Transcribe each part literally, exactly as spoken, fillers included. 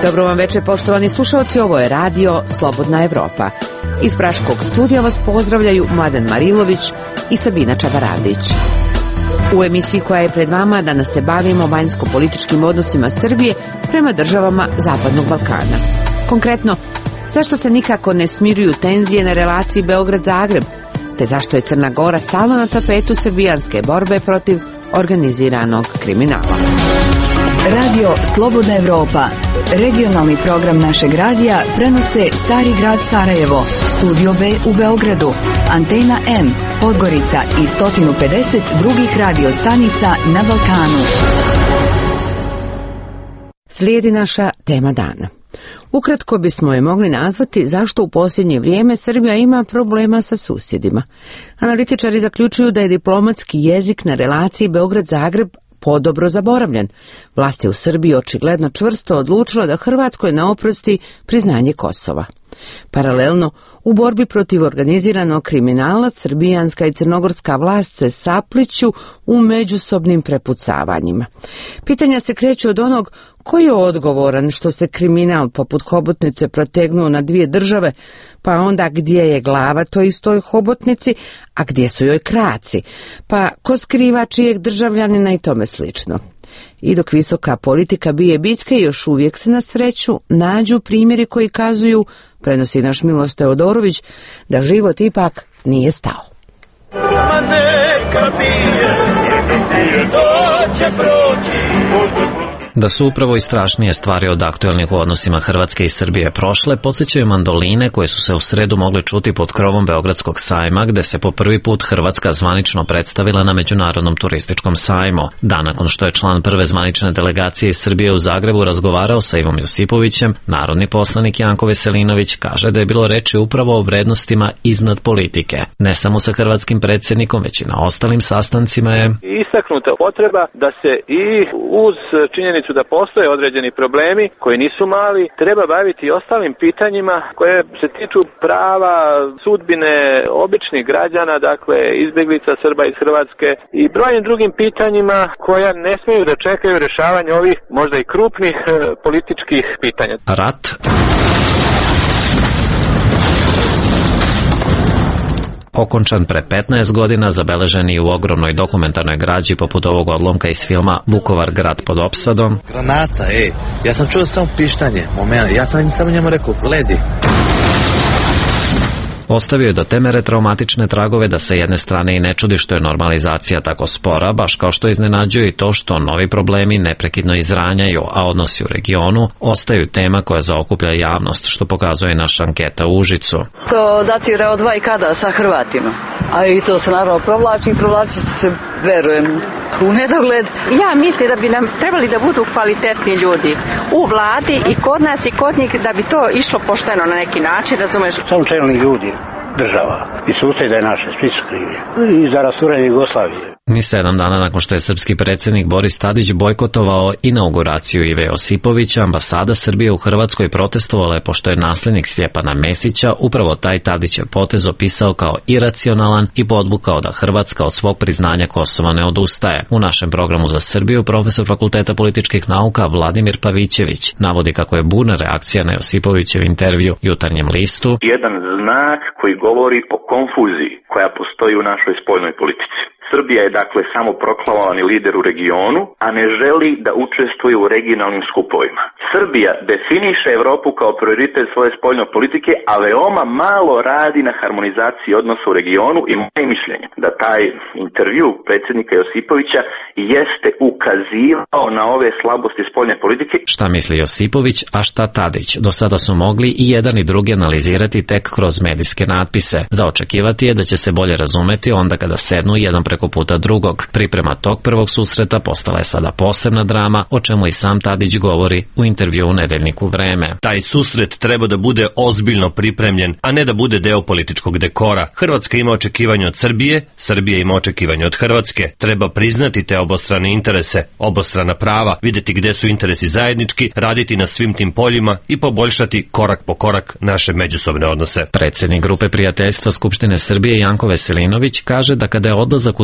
Dobro vam večer, poštovani slušalci, ovo je radio Slobodna Evropa. Iz Praškog studija vas pozdravljaju Mladen Marilović i Sabina Čabaradić. U emisiji koja je pred vama danas se bavimo vanjsko-političkim odnosima Srbije prema državama Zapadnog Balkana. Konkretno, zašto se nikako ne smiruju tenzije na relaciji Beograd-Zagreb, te zašto je Crna Gora stalno na tapetu srbijanske borbe protiv organiziranog kriminala. Radio Slobodna Evropa, regionalni program našeg radija, prenose Stari grad Sarajevo, Studio B u Beogradu, Antena M, Podgorica i sto pedeset drugih radio stanica na Balkanu. Slijedi naša tema dana. Ukratko bismo je mogli nazvati zašto u posljednje vrijeme Srbija ima problema sa susjedima. Analitičari zaključuju da je diplomatski jezik na relaciji Beograd-Zagreb podobro zaboravljen. Vlast je u Srbiji očigledno čvrsto odlučila da Hrvatskoj ne oprosti priznanje Kosova. Paralelno, u borbi protiv organiziranog kriminala srbijanska i crnogorska vlast se sapliću u međusobnim prepucavanjima. Pitanja se kreću od onog ko je odgovoran što se kriminal poput hobotnice protegnuo na dvije države, pa onda gdje je glava toj istoj hobotnici, a gdje su joj kraci, pa ko skriva čijeg državljanina i tome slično. I dok visoka politika bije bitke, još uvijek se na sreću nađu primjeri koji kazuju, prenosi naš Miloš Teodorović, da život ipak nije stao. Ma neka bije, to će proći. Da su upravo i strašnije stvari od aktuelnih u odnosima Hrvatske i Srbije prošle, podsjećaju mandoline koje su se u sredu mogle čuti pod krovom Beogradskog sajma, gde se po prvi put Hrvatska zvanično predstavila na Međunarodnom turističkom sajmu. Dan nakon što je član prve zvanične delegacije iz Srbije u Zagrebu razgovarao sa Ivom Josipovićem, narodni poslanik Janko Veselinović kaže da je bilo reči upravo o vrednostima iznad politike. Ne samo sa hrvatskim predsjednikom, već i na ostalim sastancima je istaknuta potreba da se i uz činjenicu da postoje određeni problemi koji nisu mali, treba baviti i ostalim pitanjima koje se tiču prava, sudbine običnih građana, dakle izbjeglica Srba iz Hrvatske i brojnim drugim pitanjima koja ne smiju da čekaju rješavanje ovih možda i krupnih e, političkih pitanja. Rat. Okončan pre petnaest godina, zabeležen i u ogromnoj dokumentarnoj građi poput ovog odlomka iz filma Vukovar, grad pod opsadom. Granata, ej, ja sam čuo samo pištanje, moment, ja sam samo njemu rekao, ledi. Ostavio je do te mere traumatične tragove da se jedne strane i ne čudi što je normalizacija tako spora, baš kao što iznenađuje i to što novi problemi neprekidno izranjaju, a odnosi u regionu ostaju tema koja zaokuplja javnost, što pokazuje naša anketa u Užicu. To datira od vajkada sa Hrvatima, a i to se naravno provlači i provlači se, verujem, u nedogled. Ja mislim da bi nam trebali da budu kvalitetni ljudi u vladi i kod nas i kod njih, da bi to išlo pošteno na neki način, razumeš? Samo čelni ljudi država i susjede naše, svi su krivi. I za rasturanje Jugoslavije. Ni sedam dana nakon što je srpski predsjednik Boris Tadić bojkotovao inauguraciju Ive Josipovića, ambasada Srbije u Hrvatskoj protestovala je pošto je nasljednik Stjepana Mesića upravo taj Tadićev potez opisao kao iracionalan i podvukao da Hrvatska od svog priznanja Kosova ne odustaje. U našem programu za Srbiju profesor Fakulteta političkih nauka Vladimir Pavićević navodi kako je burna reakcija na Josipovićev intervju Jutarnjem listu jedan znak koji govori o konfuziji koja postoji u našoj spoljnoj politici. Srbija je dakle samo proklamovani lider u regionu, a ne želi da učestvuje u regionalnim skupovima. Srbija definiše Evropu kao prioritet svoje spoljne politike, a veoma malo radi na harmonizaciji odnosa u regionu i moje mišljenje da taj intervju predsjednika Josipovića jeste ukazivao na ove slabosti spoljne politike. Šta misli Josipović, a šta Tadić? Do sada su mogli i jedan i drugi analizirati tek kroz medijske natpise. Za očekivati je da će se bolje razumeti onda kada sednu jedan preko puta drugog. Priprema tog prvog susreta postala je sada posebna drama, o čemu i sam Tadić govori u intervju u nedeljniku Vreme. Taj susret treba da bude ozbiljno pripremljen, a ne da bude deo političkog dekora. Hrvatska ima očekivanje od Srbije, Srbija ima očekivanje od Hrvatske. Treba priznati te obostrane interese, obostrana prava, vidjeti gde su interesi zajednički, raditi na svim tim poljima i poboljšati korak po korak naše međusobne odnose. Predsjednik grupe prijateljstva Skupštine Srbije Janko Veselinović kaže da kada je odlazak u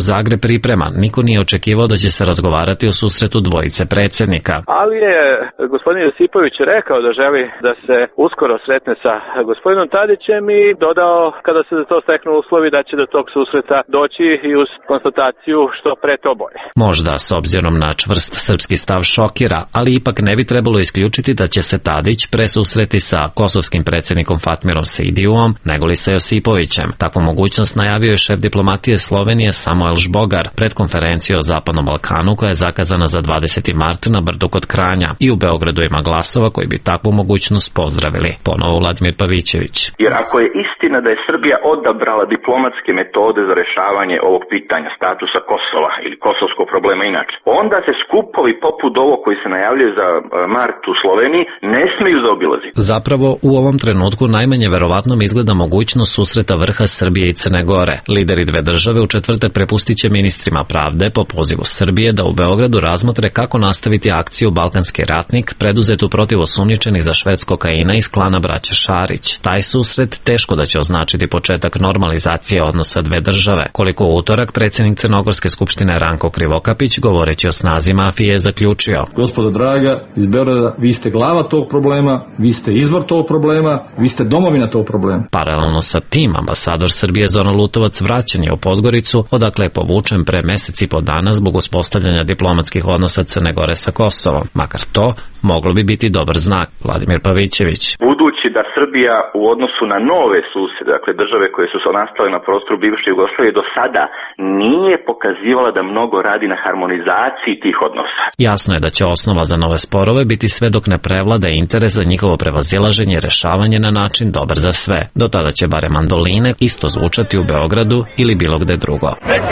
Zagreb priprema. Niko nije očekivao da će se razgovarati o susretu dvojice predsjednika. Ali je gospodin Josipović rekao da želi da se uskoro sretne sa gospodinom Tadićem i dodao kada se za to steknu uslovi da će do tog susreta doći i uz konstataciju što pre to bolje. Možda s obzirom na čvrst srpski stav šokira, ali ipak ne bi trebalo isključiti da će se Tadić presusreti sa kosovskim predsjednikom Fatmirom Sejdiuom negoli sa Josipovićem. Takvu mogućnost najavio je šef diplomatije Slovenije Samuel Žbogar pred konferenciju o Zapadnom Balkanu koja je zakazana za dvadeseti mart na Brdu kod Kranja i u Beogradu ima glasova koji bi takvu mogućnost pozdravili. Ponovo Vladimir Pavićević. Jer ako je istina da je Srbija odabrala diplomatske metode za rešavanje ovog pitanja statusa Kosova ili kosovskog problema inače, onda se skupovi poput ovo koji se najavljaju za mart u Sloveniji ne smiju zaobilaziti. Zapravo u ovom trenutku najmanje verovatno izgleda mogućnost susreta vrha Srbije i Crne Gore. Lideri dve države u četvrtak prepustit će ministrima pravde po pozivu Srbije da u Beogradu razmotre kako nastaviti akciju Balkanski ratnik preduzetu protiv osumnjičenih za šverc kokaina iz klana braće Šarić. Taj susret teško da će označiti početak normalizacije odnosa dve države, koliko u utorak predsjednik Crnogorske skupštine Ranko Krivokapić govoreći o snazi mafije je zaključio. Gospodo draga, iz Beograda, vi ste glava tog problema, vi ste izvor tog problema, vi ste domovina tog problema. Paralelno sa tim, ambasador Srbije Zoran Lutovac vraćen je u Podgoricu, odakle je povučen pre mesec i po dana zbog uspostavljanja diplomatskih odnosa Crne Gore sa Kosovom. Makar to moglo bi biti dobar znak. Vladimir Pavićević. Budući da Srbija u odnosu na nove susede, dakle države koje su se nastale na prostoru bivše Jugoslavije do sada, nije pokazivala da mnogo radi na harmonizaciji tih odnosa. Jasno je da će osnova za nove sporove biti sve dok ne prevlada interes za njihovo prevazilaženje i rešavanje na način dobar za sve. Do tada će bare mandoline isto zvučati u Beogradu ili bilo gde drugo.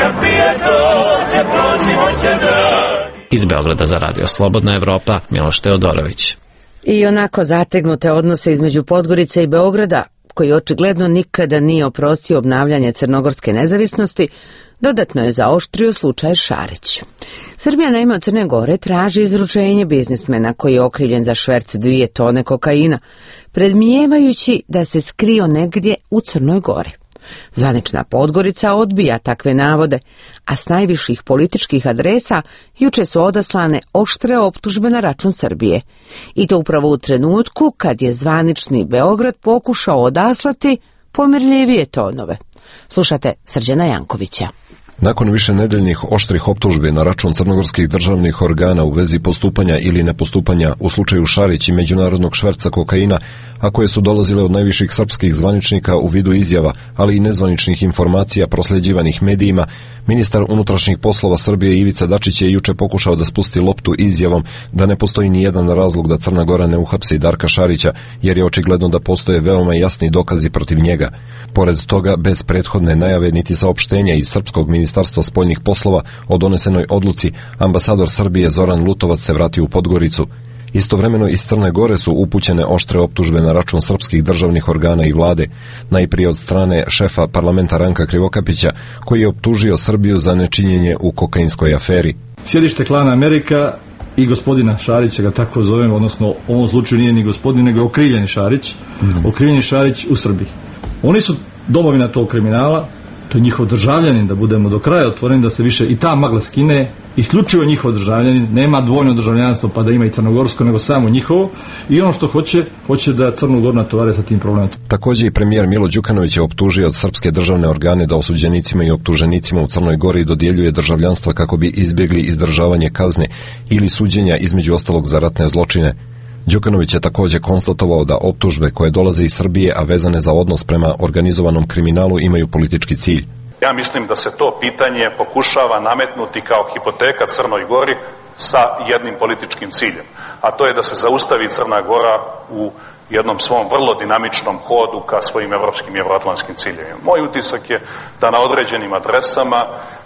Iz Beograda za Radio Slobodna Evropa, Miloš Teodorović. I onako zategnute odnose između Podgorice i Beograda, koji očigledno nikada nije oprostio obnavljanje crnogorske nezavisnosti, dodatno je zaoštrio slučaj Šarić. Srbija na ime od Crne Gore traži izručenje biznismena koji je okrivljen za šverc dvije tone kokaina, predmijevajući da se skrio negdje u Crnoj Gori. Zvanična Podgorica odbija takve navode, a s najviših političkih adresa juče su odaslane oštre optužbe na račun Srbije. I to upravo u trenutku kad je zvanični Beograd pokušao odaslati pomirljivije tonove. Slušate Srđana Jankovića. Nakon više nedeljnih oštrih optužbi na račun crnogorskih državnih organa u vezi postupanja ili nepostupanja u slučaju Šarić i međunarodnog šverca kokaina, a koje su dolazile od najviših srpskih zvaničnika u vidu izjava, ali i nezvaničnih informacija prosljeđivanih medijima, ministar unutrašnjih poslova Srbije Ivica Dačić je juče pokušao da spusti loptu izjavom da ne postoji ni jedan razlog da Crna Gora ne uhapsi Darka Šarića, jer je očigledno da postoje veoma jasni dokazi protiv njega. Pored toga, bez prethodne najave niti saopštenja iz Srpskog ministarstva spoljnih poslova o donesenoj odluci, ambasador Srbije Zoran Lutovac se vratio u Podgoricu. Istovremeno iz Crne Gore su upućene oštre optužbe na račun srpskih državnih organa i vlade, najprije od strane šefa parlamenta Ranka Krivokapića, koji je optužio Srbiju za nečinjenje u kokainskoj aferi. Sjedište klana Amerika i gospodina Šarića, ga tako zovemo, odnosno u ovom slučaju nije ni gospodin, nego je okrivljeni Šarić, mm. okrivljeni Šarić u Srbiji. Oni su domovina tog kriminala, to je njihov državljanin, da budemo do kraja otvoreni, da se više i ta magla skine, isključivo njihov državljanin, nema dvojno državljanstvo pa da ima i crnogorsko, nego samo njihovo, i ono što hoće, hoće da Crnu Goru natovare sa tim problemom. Također i premijer Milo Đukanović je optužio od srpske državne organe da osuđenicima i optuženicima u Crnoj Gori dodjeljuje državljanstva kako bi izbjegli izdržavanje kazne ili suđenja, između ostalog za ratne zločine. Đukanović je također konstatovao da optužbe koje dolaze iz Srbije, a vezane za odnos prema organizovanom kriminalu, imaju politički cilj. Ja mislim da se to pitanje pokušava nametnuti kao hipoteka Crnoj Gori sa jednim političkim ciljem, a to je da se zaustavi Crna Gora u jednom svom vrlo dinamičnom hodu ka svojim evropskim i evroatlantskim ciljevima. Moj utisak je da na određenim adresama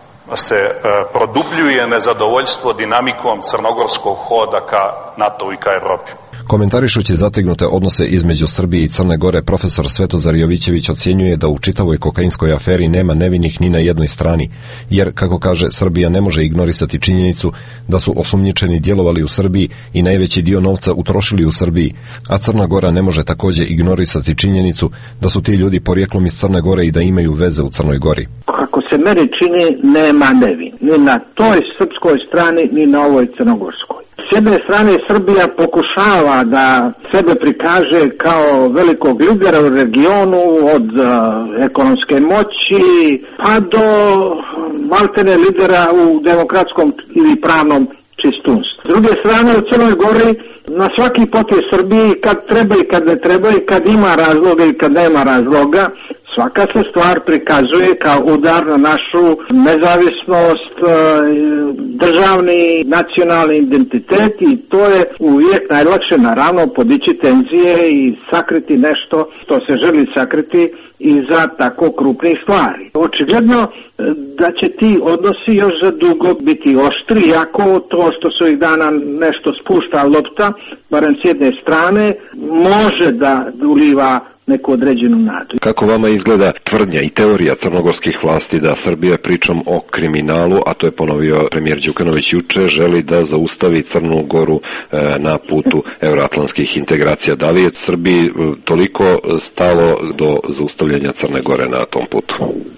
se e, produbljuje nezadovoljstvo dinamikom crnogorskog hoda ka NATO i ka Evropi. Komentarišući zategnute odnose između Srbije i Crne Gore, profesor Svetozar Jovićević ocjenjuje da u čitavoj kokainskoj aferi nema nevinih ni na jednoj strani, jer, kako kaže, Srbija ne može ignorisati činjenicu da su osumnjičeni djelovali u Srbiji i najveći dio novca utrošili u Srbiji, a Crna Gora ne može također ignorisati činjenicu da su ti ljudi porijeklom iz Crne Gore i da imaju veze u Crnoj Gori. kako se meni čini, nema nevin. Ni na toj srpskoj strani, ni na ovoj crnogorskoj. S jedne strane Srbija pokušava da sebe prikaže kao velikog lidera u regionu, od uh, ekonomske moći pa do maltene lidera u demokratskom ili pravnom čistunstvu. S druge strane, u Crnoj Gori na svaki potez Srbiji, kad treba i kad ne treba i kad ima razloga i kad nema razloga, svaka se stvar prikazuje kao udar na našu nezavisnost, državni, nacionalni identitet i to je uvijek najlakše naravno podići tenzije i sakriti nešto što se želi sakriti iza tako krupnih stvari. Očigledno da će ti odnosi još za dugo biti oštri, iako to što su ih dana nešto spušta lopta, barem s jedne strane, može da uliva neku određenu nadu. Kako vama izgleda tvrdnja i teorija crnogorskih vlasti da Srbija, pričom o kriminalu, a to je ponovio premijer Đukanović juče, želi da zaustavi Crnu Goru e, na putu euroatlantskih integracija? Da li je Srbiji e, toliko stalo do zaustavljanja Crne Gore na tom putu?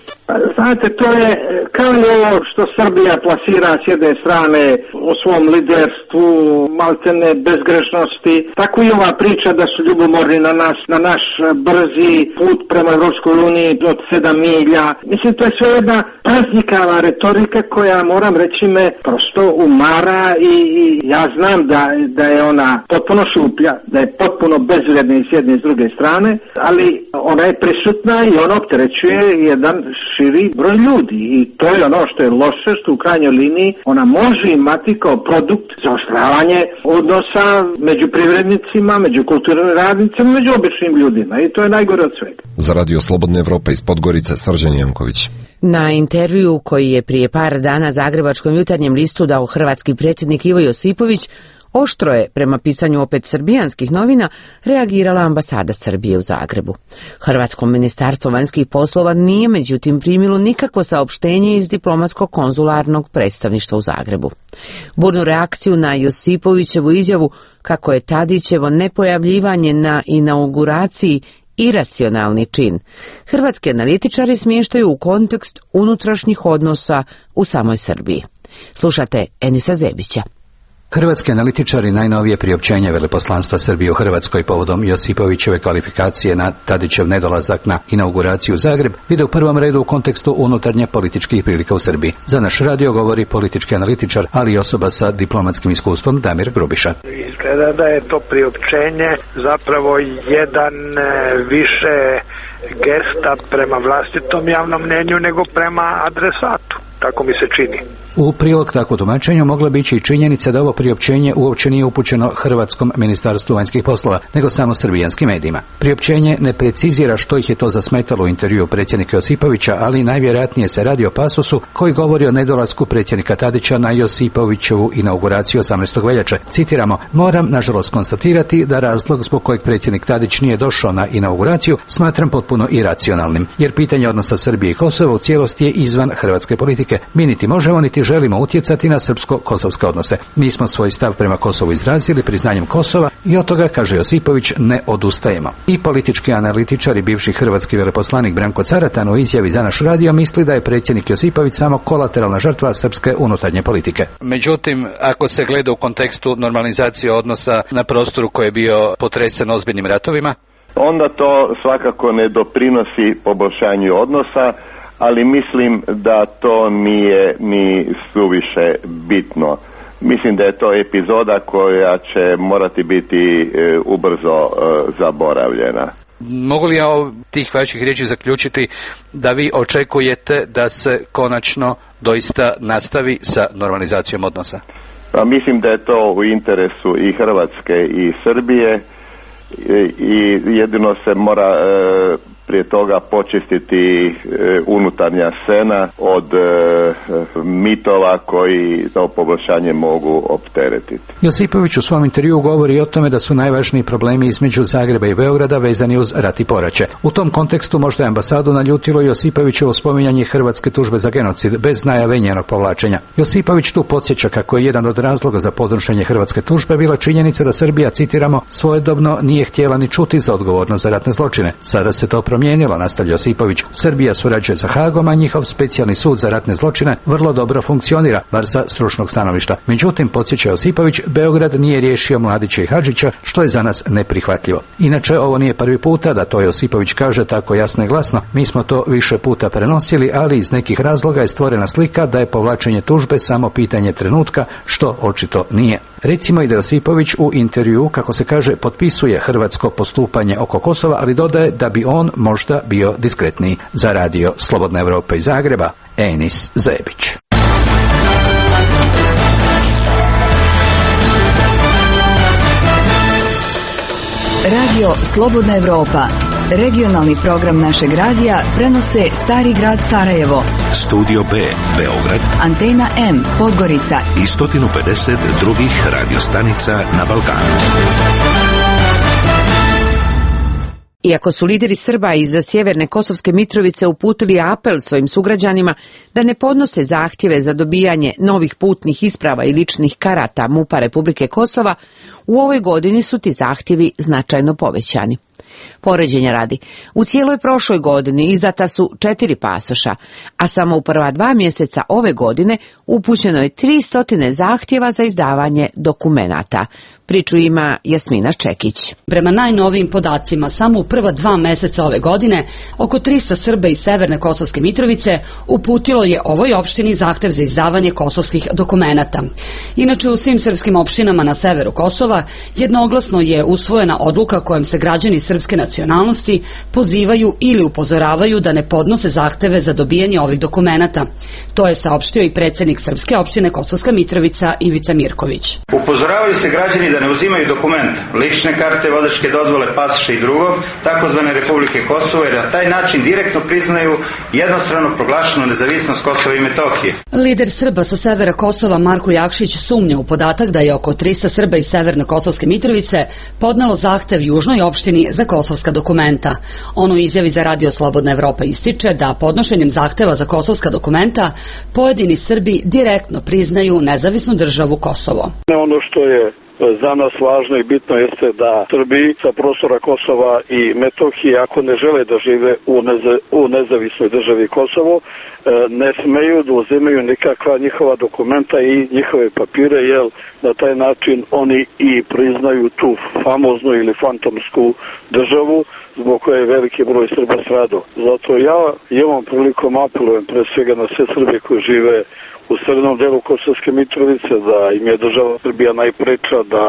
Znate, to je kao i ovo što Srbija plasira s jedne strane o svom liderstvu, maltene bezgrešnosti, tako i ova priča da su ljubomorni na nas, na naš brzi put prema Evropskoj uniji od sedam milja. Mislim, to je sve jedna praznikava retorika koja, moram reći, me prosto umara i, i ja znam da, da je ona potpuno šuplja, da je potpuno bezvredna i s jedne i s druge strane, ali ona je prisutna i ona opterećuje jedan širi broj ljudi i to je ono što je loše, što u krajnjoj liniji ona može imati kao produkt zaoštravanje odnosa među privrednicima, među kulturnim radnicima, među običnim ljudima i to je najgore od svega. Za Radio Slobodna Evropa iz Podgorice, Srđan Janković. Na intervju koji je prije par dana Zagrebačkom jutarnjem listu dao hrvatski predsjednik Ivo Josipović, oštro je, prema pisanju opet srbijanskih novina, reagirala ambasada Srbije u Zagrebu. Hrvatsko ministarstvo vanjskih poslova nije međutim primilo nikakvo saopštenje iz diplomatsko-konzularnog predstavništva u Zagrebu. Burnu reakciju na Josipovićevu izjavu kako je Tadićevo nepojavljivanje na inauguraciji iracionalni čin, hrvatski analitičari smještaju u kontekst unutrašnjih odnosa u samoj Srbiji. Slušate Enisa Zebića. Hrvatski analitičari najnovije priopćenje veleposlanstva Srbije u Hrvatskoj povodom Josipovićeve kvalifikacije na Tadićev nedolazak na inauguraciju u Zagreb vide u prvom redu u kontekstu unutarnje političkih prilika u Srbiji. Za naš radio govori politički analitičar, ali i osoba sa diplomatskim iskustvom Damir Grubiša. Izgleda da je to priopćenje zapravo jedan više gesta prema vlastitom javnom mnenju nego prema adresatu. Tako mi se čini. U prilog takvom tumačenju mogla bi ići i činjenica da ovo priopćenje uopće nije upućeno Hrvatskom ministarstvu vanjskih poslova, nego samo srbijanskim medijima. Priopćenje ne precizira što ih je to zasmetalo u intervjuu predsjednika Josipovića, ali najvjerojatnije se radi o pasusu koji govori o nedolasku predsjednika Tadića na Josipovićevu inauguraciju osamnaestog veljače. Citiramo: "Moram nažalost konstatirati da razlog zbog kojeg predsjednik Tadić nije došao na inauguraciju smatram potpuno iracionalnim, jer pitanje odnosa Srbije i Kosova u cijelosti je izvan hrvatske politike. Mi niti možemo niti želimo utjecati na srpsko-kosovske odnose. Mi smo svoj stav prema Kosovu izrazili priznanjem Kosova i od toga, kaže Josipović, ne odustajemo." I politički analitičar i bivši hrvatski veleposlanik Branko Caratan u izjavi za naš radio misli da je predsjednik Josipović samo kolateralna žrtva srpske unutarnje politike. Međutim, ako se gleda u kontekstu normalizacije odnosa na prostoru koji je bio potresen ozbiljnim ratovima, onda to svakako ne doprinosi poboljšanju odnosa, ali mislim da to nije ni suviše bitno. Mislim da je to epizoda koja će morati biti e, ubrzo e, zaboravljena. Mogu li ja od tih vaših riječi zaključiti da vi očekujete da se konačno doista nastavi sa normalizacijom odnosa? Pa mislim da je to u interesu i Hrvatske i Srbije i, i jedino se mora e, prije toga počistiti e, unutarnja scena od e, mitova koji to poboljšanje mogu opteretiti. Josipović u svom intervjuu govori o tome da su najvažniji problemi između Zagreba i Beograda vezani uz rat i poraće. U tom kontekstu možda je ambasadu naljutilo Josipovićevo spominjanje hrvatske tužbe za genocid bez najave njenog povlačenja. Josipović tu podsjeća kako je jedan od razloga za podnošenje hrvatske tužbe bila činjenica da Srbija, citiramo, svojedobno nije htjela ni čuti za odgovornost za ratne zločine. Sada se to promijenilo, nastavlja Josipović. Srbija surađuje sa Hagom, a njihov specijalni sud za ratne zločine vrlo dobro funkcionira, bar sa stručnog stanovišta. Međutim, podsjeća Josipović, Beograd nije riješio Mladića i Hadžića, što je za nas neprihvatljivo. Inače, ovo nije prvi puta da to Josipović kaže tako jasno i glasno. Mi smo to više puta prenosili, ali iz nekih razloga je stvorena slika da je povlačenje tužbe samo pitanje trenutka, što očito nije. Recimo i da Josipović u intervju, kako se kaže, potpisuje hrvatsko postupanje oko Kosova, ali dodaje da bi on možda bio diskretniji. Za radio Slobodna Evropa iz Zagreba, Enis Zebić. Radio Slobodna Evropa, regionalni program našeg radija, prenose Stari grad Sarajevo, Studio B, Beograd, Antena M, Podgorica i sto pedeset drugih radiostanica na Balkanu. Iako su lideri Srba iz sjeverne Kosovske Mitrovice uputili apel svojim sugrađanima da ne podnose zahtjeve za dobijanje novih putnih isprava i ličnih karata MUP-a Republike Kosova, u ovoj godini su ti zahtjevi značajno povećani. Poređenja radi, u cijeloj prošloj godini izdata su četiri pasoša, a samo u prva dva mjeseca ove godine upućeno je tristo zahtjeva za izdavanje dokumenata. Priču ima Jasmina Čekić. Prema najnovijim podacima, samo u prva dva mjeseca ove godine, oko tristo Srba iz severne Kosovske Mitrovice uputilo je ovoj opštini zahtjev za izdavanje kosovskih dokumenata. Inače, u svim srpskim opštinama na severu Kosova jednoglasno je usvojena odluka kojom se građani srpske nacionalnosti pozivaju ili upozoravaju da ne podnose zahteve za dobijanje ovih dokumenata. To je saopštio i predsjednik Srpske opštine Kosovska Mitrovica Ivica Mirković. Upozoravaju se građani da ne uzimaju dokument, lične karte, vozačke dozvole, pasoše i drugo, takozvane Republike Kosovo, jer na taj način direktno priznaju jednostrano proglašenu nezavisnost Kosova i Metohije. Lider Srba sa severa Kosova Marko Jakšić sumnja u podatak da je oko tristo Srba iz severne Kosovske Mitrovice podnelo zahtev južnoj opštini za kosovska dokumenta. On u izjavi za radio Slobodna Evropa ističe da podnošenjem zahteva za kosovska dokumenta pojedini Srbi direktno priznaju nezavisnu državu Kosovo. Ono što je za nas važno i bitno jeste da Srbi sa prostora Kosova i Metohije, ako ne žele da žive u, neza, u nezavisnoj državi Kosovo, ne smeju da uzimaju nikakva njihova dokumenta i njihove papire, jer na taj način oni i priznaju tu famoznu ili fantomsku državu zbog koje je veliki broj Srba stradao. Zato ja i ovom prilikom apelujem pre svega na sve Srbe koji žive u srednjem delu Kosovske Mitrovice, da im je država Srbija najpreča, da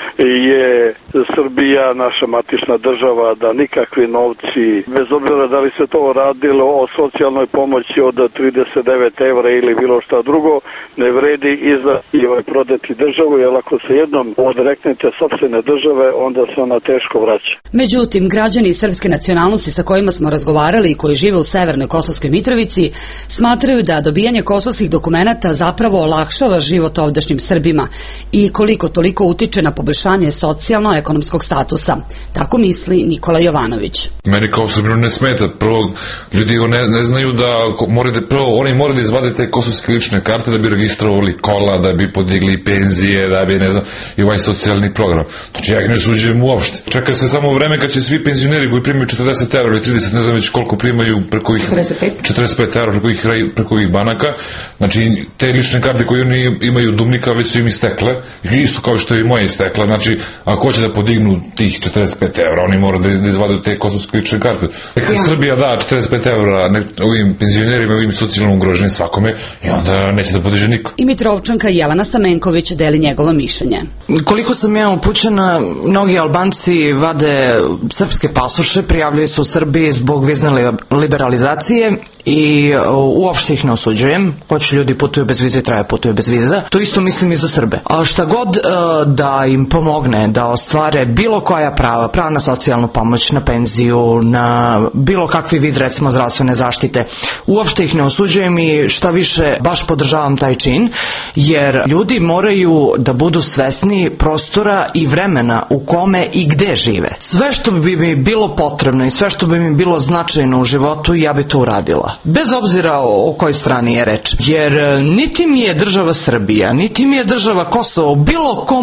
je Srbija naša matična država, da nikakvi novci, bez obzira da li se to radilo o socijalnoj pomoći od trideset devet evra ili bilo šta drugo, ne vredi izdati i ovaj prodati državu, jer ako se jednom odreknete sopstvene države, onda se ona teško vraća. Međutim, građani srpske nacionalnosti sa kojima smo razgovarali i koji žive u severnoj Kosovskoj Mitrovici smatraju da dobijanje kosovskih dokumenata zapravo olakšava život ovdašnjim Srbima i koliko toliko utiče na poboljšanje socijalno-ekonomskog statusa. Tako misli Nikola Jovanović. Meni kao Srbinu ne smeta. Prvo, ljudi ne, ne znaju da morate, prvo, oni moraju da izvade te kosovske lične karte da bi registrovali kola, da bi podigli penzije, da bi, ne znam, i ovaj socijalni program. Znači, ja ih ne suđujem uopšte. Čeka se samo vreme kad će svi penzioneri koji primaju četrdeset evra ili trideset, ne znam već koliko primaju preko ih četrdeset pet evra preko ih, preko ih banaka. Znači, te lične karte koje oni imaju Dumnika već su im istekle, isto kao što je i moja istekla. Znači, ako hoće da podignu tih četrdeset pet evra, oni moraju da, da izvadu te kosovske lične karte. Kad ja. Srbija da četrdeset pet evra ne, ovim penzionerima, ovim socijalno ugroženim svakome, i onda neće da podiže niko. I Mitrovčanka Jelena Stamenković deli njegovo mišljenje. Koliko sam ja upućena, mnogi Albanci vade srpske pasoše, prijavljaju se u Srbiji zbog vizne liberalizacije i uopšte ih ne osuđujem. Hoće ljudi putuju bez vize, traje putuju bez viza. To isto mislim i za Srbe. A šta god uh, da im pomogne da ostvare bilo koja prava, prava na socijalnu pomoć, na penziju, na bilo kakvi vid, recimo, zdravstvene zaštite, uopšte ih ne osuđujem i šta više baš podržavam taj čin, jer ljudi moraju da budu svesni prostora i vremena u kome i gde žive. Sve što bi mi bilo potrebno i sve što bi mi bilo značajno u životu, ja bi to uradila. Bez obzira o, o kojoj strani je reč. Jer niti mi je država Srbija, niti mi je država Kosovo u bilo kom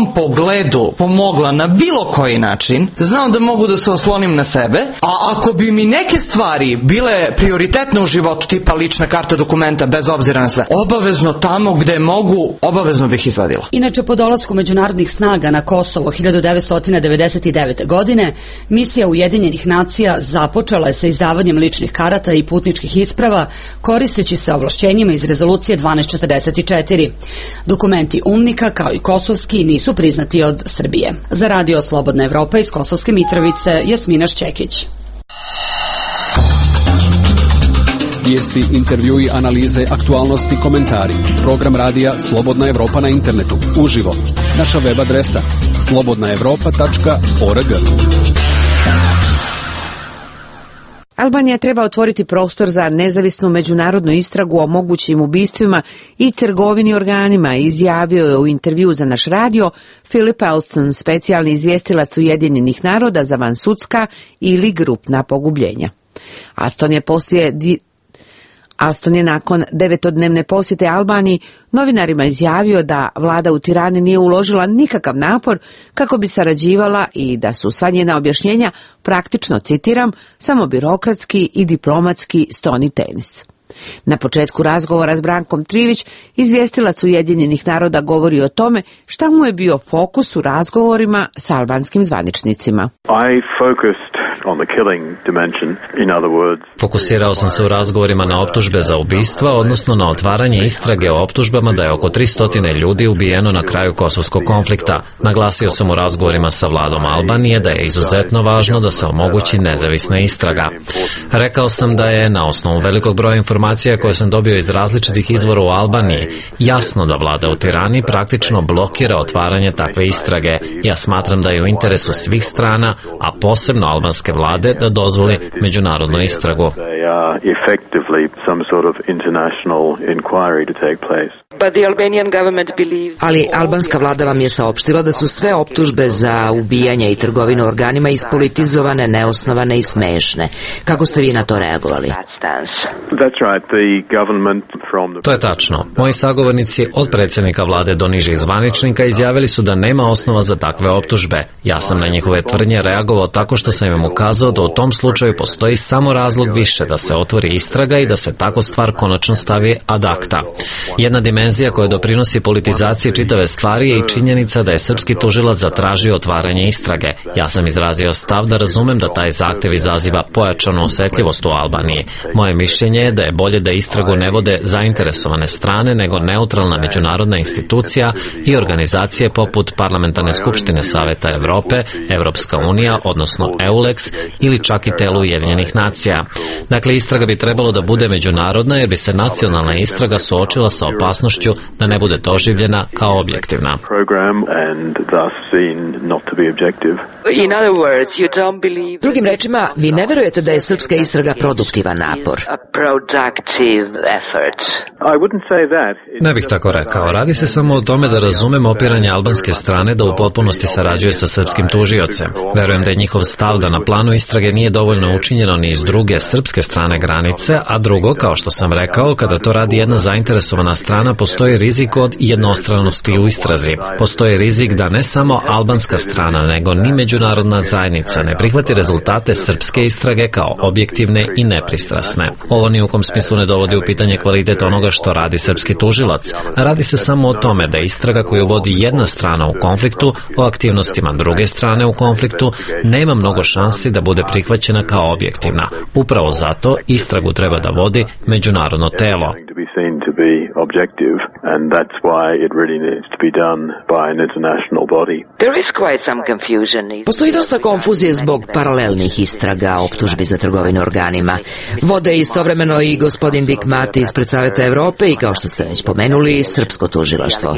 tom pogledu pomogla na bilo koji način, znam da mogu da se oslonim na sebe, a ako bi mi neke stvari bile prioritetne u životu, tipa lična karta dokumenta, bez obzira na sve, obavezno tamo gde mogu, obavezno bih izvadila. Inače, po dolasku međunarodnih snaga na Kosovo hiljadu devetsto devedeset devete. godine, misija Ujedinjenih nacija započela je sa izdavanjem ličnih karata i putničkih isprava, koristeći se ovlašćenjima iz rezolucije dvanaest četrdeset četiri. Dokumenti UNMIK-a, kao i kosovski, nisu priznati od Srbije. Za Radio Slobodna Evropa iz Kosovske Mitrovice, Jasmina Šćekić. Vijesti, intervjui, analize, aktualnosti, komentari. Program radija Slobodna Evropa na internetu. Uživo. Naša web adresa slobodna evropa tačka org. Albanija treba otvoriti prostor za nezavisnu međunarodnu istragu o mogućim ubistvima i trgovini organima, izjavio je u intervju za naš radio Philip Elston, specijalni izvjestilac Ujedinjenih naroda za vansudska ili grupna pogubljenja. Aston je poslije dvi... Alston je nakon devetodnevne posjete Albaniji novinarima izjavio da vlada u Tirani nije uložila nikakav napor kako bi sarađivala i da su sva njena objašnjenja praktično, citiram, samo birokratski i diplomatski stoni tenis. Na početku razgovora s Brankom Trivić, izvjestilac Ujedinjenih naroda govori o tome šta mu je bio fokus u razgovorima s albanskim zvaničnicima. I focused on the killing dimension, in other words. Fokusirao sam se u razgovorima na optužbe za ubistva, odnosno na otvaranje istrage o optužbama da je oko tristo ljudi ubijeno na kraju kosovskog konflikta. Naglasio sam u razgovorima sa vladom Albanije da je izuzetno važno da se omogući nezavisna istraga. Rekao sam da je, na osnovu velikog broja informacija koje sam dobio iz različitih izvora u Albaniji, jasno da vlada u Tirani praktično blokira otvaranje takve istrage. Ja smatram da je u interesu svih strana, a posebno albanske vlade, da dozvoli međunarodnu istragu. Ali albanska vlada vam je saopštila da su sve optužbe za ubijanje i trgovinu organima ispolitizovane, neosnovane i smešne. Kako ste vi na to reagovali? To je tačno. Moji sagovornici od predsjednika vlade do nižih zvaničnika izjavili su da nema osnova za takve optužbe. Ja sam na njihove tvrdnje reagovao tako što sam im ukazao da u tom slučaju postoji samo razlog više da se otvori istraga i da se tako stvar konačno stavi ad acta. Jedna dimenzija koja doprinosi politizaciji čitave stvari je i činjenica da je srpski tužilac zatražio otvaranje istrage. Ja sam izrazio stav da razumem da taj zahtev izaziva pojačanu osjetljivost u Albaniji. Moje mišljenje je da je bolje da istragu ne vode zainteresovane strane nego neutralna međunarodna institucija i organizacije poput Parlamentarne skupštine Saveta Evrope, Evropska unija, odnosno EULEX ili čak i telo Ujedinjenih nacija. Dakle, istraga bi trebalo da bude međunarodna jer bi se nacionalna istraga suočila sa opasnošću da ne bude doživljena kao objektivna. Drugim rečima, vi ne verujete da je srpska istraga produktivan napor? Ne bih tako rekao. Radi se samo o tome da razumem opiranje albanske strane da u potpunosti sarađuje sa srpskim tužiocem. Verujem da je njihov stav da na planu istrage nije dovoljno učinjeno ni iz druge srpske strane granice, a drugo, kao što sam rekao, kada to radi jedna zainteresovana strana, postoji rizik od jednostranosti u istrazi. Postoji rizik da ne samo albanska strana, nego ni međunarodna zajednica ne prihvati rezultate srpske istrage kao objektivne i nepristrasne. Ovo ni u kom smislu ne dovodi u pitanje kvalitet onoga što radi srpski tužilac. Radi se samo o tome da istraga koju vodi jedna strana u konfliktu o aktivnostima druge strane u konfliktu nema mnogo šansi da bude prihvaćena kao objektivna. Upravo zato istragu treba da vodi međunarodno telo. Postoji dosta konfuzije zbog paralelnih istraga, optužbi za trgovinu organima. Vode istovremeno i gospodin Dick Mati ispred Saveta Evrope i, kao što ste već pomenuli, srpsko tužilaštvo.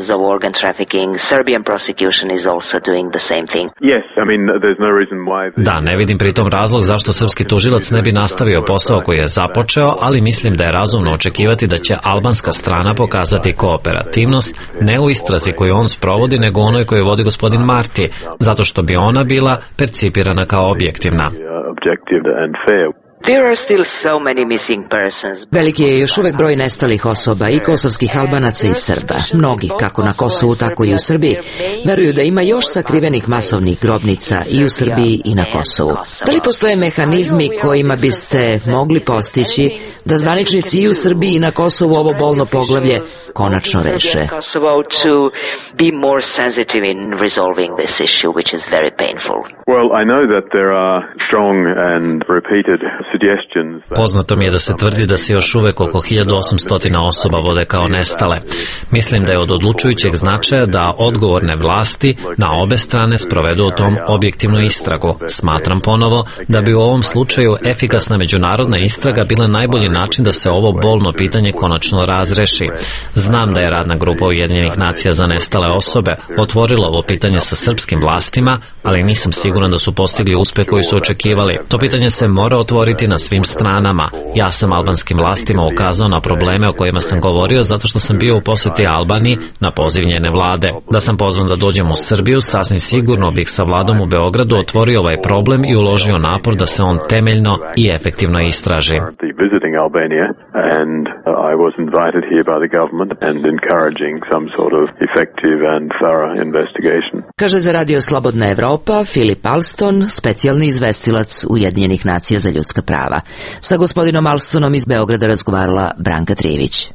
Da, ne vidim pritom razlog zašto srpski tužilac ne bi nastavio posao koji je započeo, ali mislim da je razumno očekivati da će albanska strana pokazati kooperativnost, ne u istrazi koju on sprovodi, nego onoj koju vodi gospodin Marti, zato što bi ona bila percipirana kao objektivna. Veliki je još uvek broj nestalih osoba i kosovskih Albanaca i Srba. Mnogi, kako na Kosovu, tako i u Srbiji, veruju da ima još sakrivenih masovnih grobnica i u Srbiji i na Kosovu. Da li postoje mehanizmi kojima biste mogli postići da zvaničnici i u Srbiji i na Kosovu ovo bolno poglavlje konačno reše? Poznato mi je da se tvrdi da se još uvek oko hiljadu osamsto osoba vode kao nestale. Mislim da je od odlučujućeg značaja da odgovorne vlasti na obe strane sprovedu o tom objektivnu istragu. Smatram ponovo da bi u ovom slučaju efikasna međunarodna istraga bila najbolji način da se ovo bolno pitanje konačno razreši. Znam da je radna grupa Ujedinjenih nacija za nestale osobe otvorila ovo pitanje sa srpskim vlastima, ali nisam siguran da su postigli uspeh koji su očekivali. To pitanje se mora otvoriti na svim stranama. Ja sam albanskim vlastima ukazao na probleme o kojima sam govorio zato što sam bio u poseti Albaniji na poziv njene vlade. Da sam pozvan da dođem u Srbiju, sasvim sigurno bih sa vladom u Beogradu otvorio ovaj problem i uložio napor da se on temeljno i efektivno istraži. Kaže za Radio Slobodna Evropa Filip Alston, specijalni izvestilac Ujedinjenih nacija za ljudska prava. Sa gospodinom Alstonom iz Beograda razgovarala Branka Trijević.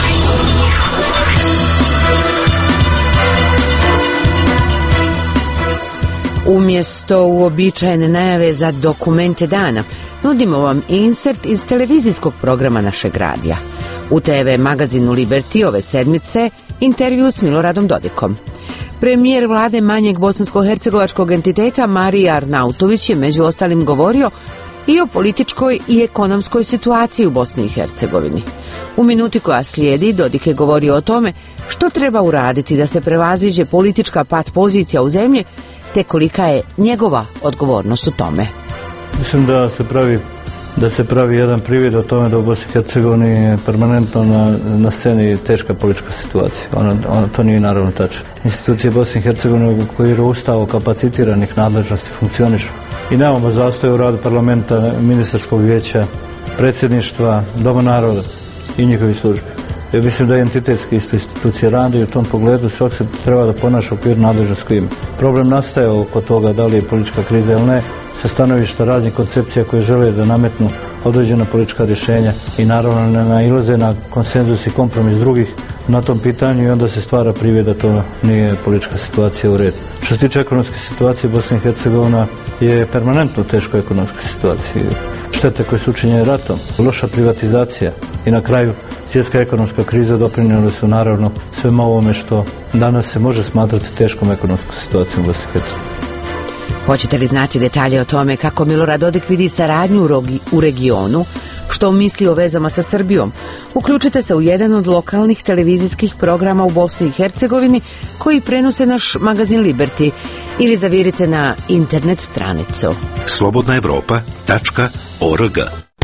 Umjesto uobičajene najave za dokumente dana, nudimo vam insert iz televizijskog programa našeg radija. U te ve magazinu Liberty ove sedmice intervju s Miloradom Dodikom. Premijer vlade manjeg bosansko-hercegovačkog entiteta Marija Arnautović je među ostalim govorio i o političkoj i ekonomskoj situaciji u Bosni i Hercegovini. U minuti koja slijedi Dodik je govorio o tome što treba uraditi da se prevaziđe politička pat pozicija u zemlji, te kolika je njegova odgovornost u tome. Mislim da se pravi da se pravi jedan privid o tome da u Bosni i Hercegovini je permanentno na, na sceni teška politička situacija. Ona, ona, to nije naravno tačno. Institucije Bosne i Hercegovine u okviru ustava kapacitiranih nadležnosti funkcionišu. I nemamo zastoje u radu parlamenta, ministarskog vijeća, predsjedništva, Doma naroda i njihovih službi. Ja mislim da je entitetski isto institucije rade i u tom pogledu svak se treba da ponaša u okviru nadležnosti koji ima. Problem nastaje oko toga da li je politička kriza ili ne, sa stanovišta raznih koncepcija koje žele da nametnu određena politička rješenja i naravno ne nailaze na konsenzus i kompromis drugih na tom pitanju i onda se stvara privid da to nije politička situacija u redu. Što se tiče ekonomske situacije, Bosna i Hercegovina je permanentno u teškoj ekonomskoj situaciji. Štete koje su učinjene ratom, loša privatizacija i na kraju svjetska ekonomska kriza doprinijele su naravno svema ovome što danas se može smatrati teškom ekonomskom situacijom u Bosni i Hercegovini. Hoćete li znati detalje o tome kako Milorad Dodik vidi saradnju u regionu, što misli o vezama sa Srbijom? Uključite se u jedan od lokalnih televizijskih programa u Bosni i Hercegovini koji prenose naš magazin Liberty ili zavirite na internet stranicu slobodna evropa tačka org.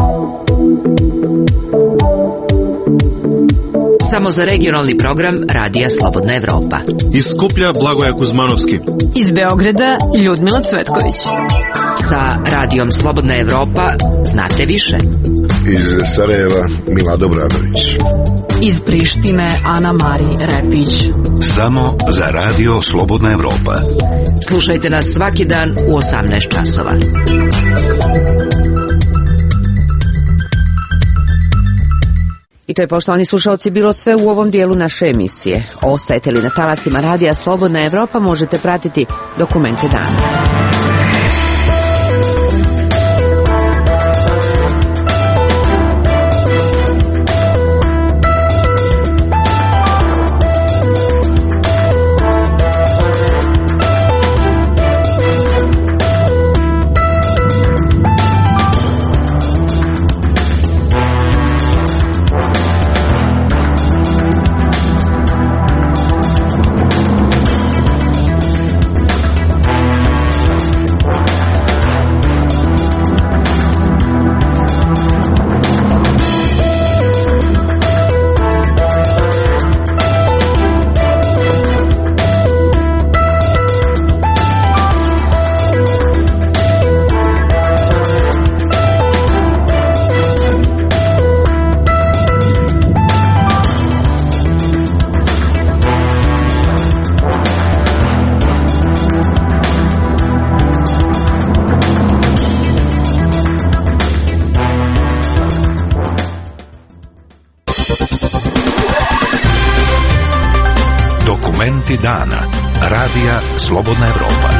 Samo za regionalni program Radija Slobodna Evropa. Iz Skuplja Blagoja Kuzmanovski. Iz Beograda Ljudmila Cvetković. Sa Radijom Slobodna Evropa znate više. Iz Sarajeva Milado Bradović. Iz Prištine Ana Mari Repić. Samo za Radio Slobodna Evropa. Slušajte nas svaki dan u osamnaest časova. I to je, poštovani slušalci, bilo sve u ovom dijelu naše emisije. Ostajete li na talasima Radija Slobodna Evropa, možete pratiti dokumente dana. Momenti dana. Radija Slobodna Evropa.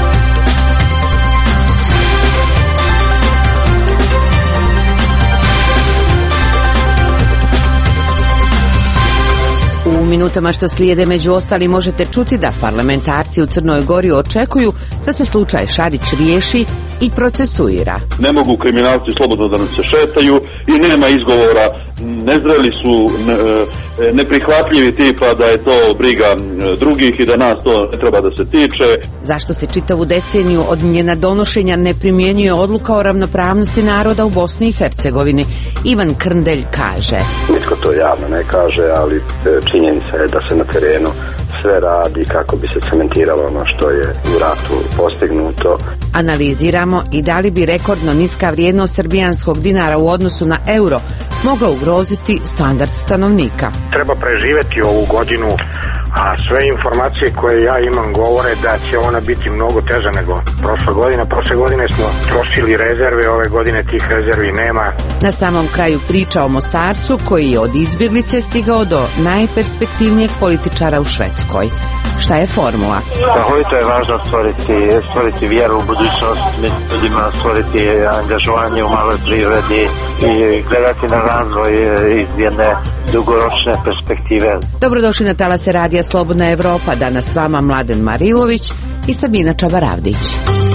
U minutama što slijede među ostali možete čuti da parlamentarci u Crnoj Gori očekuju da se slučaj Šarić riješi i procesuira. Ne mogu kriminalci slobodno da nam se šetaju i nema izgovora, nezreli su, neprihvatljivi tipa da je to briga drugih i da nas to ne treba da se tiče. Zašto se čitavu deceniju od njena donošenja ne primjenjuje odluka o ravnopravnosti naroda u Bosni i Hercegovini? Ivan Krndelj kaže: Nitko to javno ne kaže, ali činjenica je da se na terenu sve radi kako bi se cementiralo ono što je u ratu postignuto. Analiziramo i da li bi rekordno niska vrijednost srbijanskog dinara u odnosu na euro mogla ugroziti standard stanovnika. Treba preživjeti ovu godinu, a sve informacije koje ja imam govore da će ona biti mnogo teža nego prošla godina. Prošle godine smo trošili rezerve, ove godine tih rezervi nema. Na samom kraju priča o Mostarcu koji je od izbjeglice stigao do najperspektivnijeg političara u Švedskoj. Šta je formula? Strahovito je važno stvoriti, stvoriti vjeru u budućnost među ljudima, stvoriti angažovanje u maloj privredi i gledati na razvoj iz jedne dugoročne perspektive. Dobrodošli na talase Radija Slobodna Evropa. Danas s vama Mladen Marilović i Sabina Čabaravdić.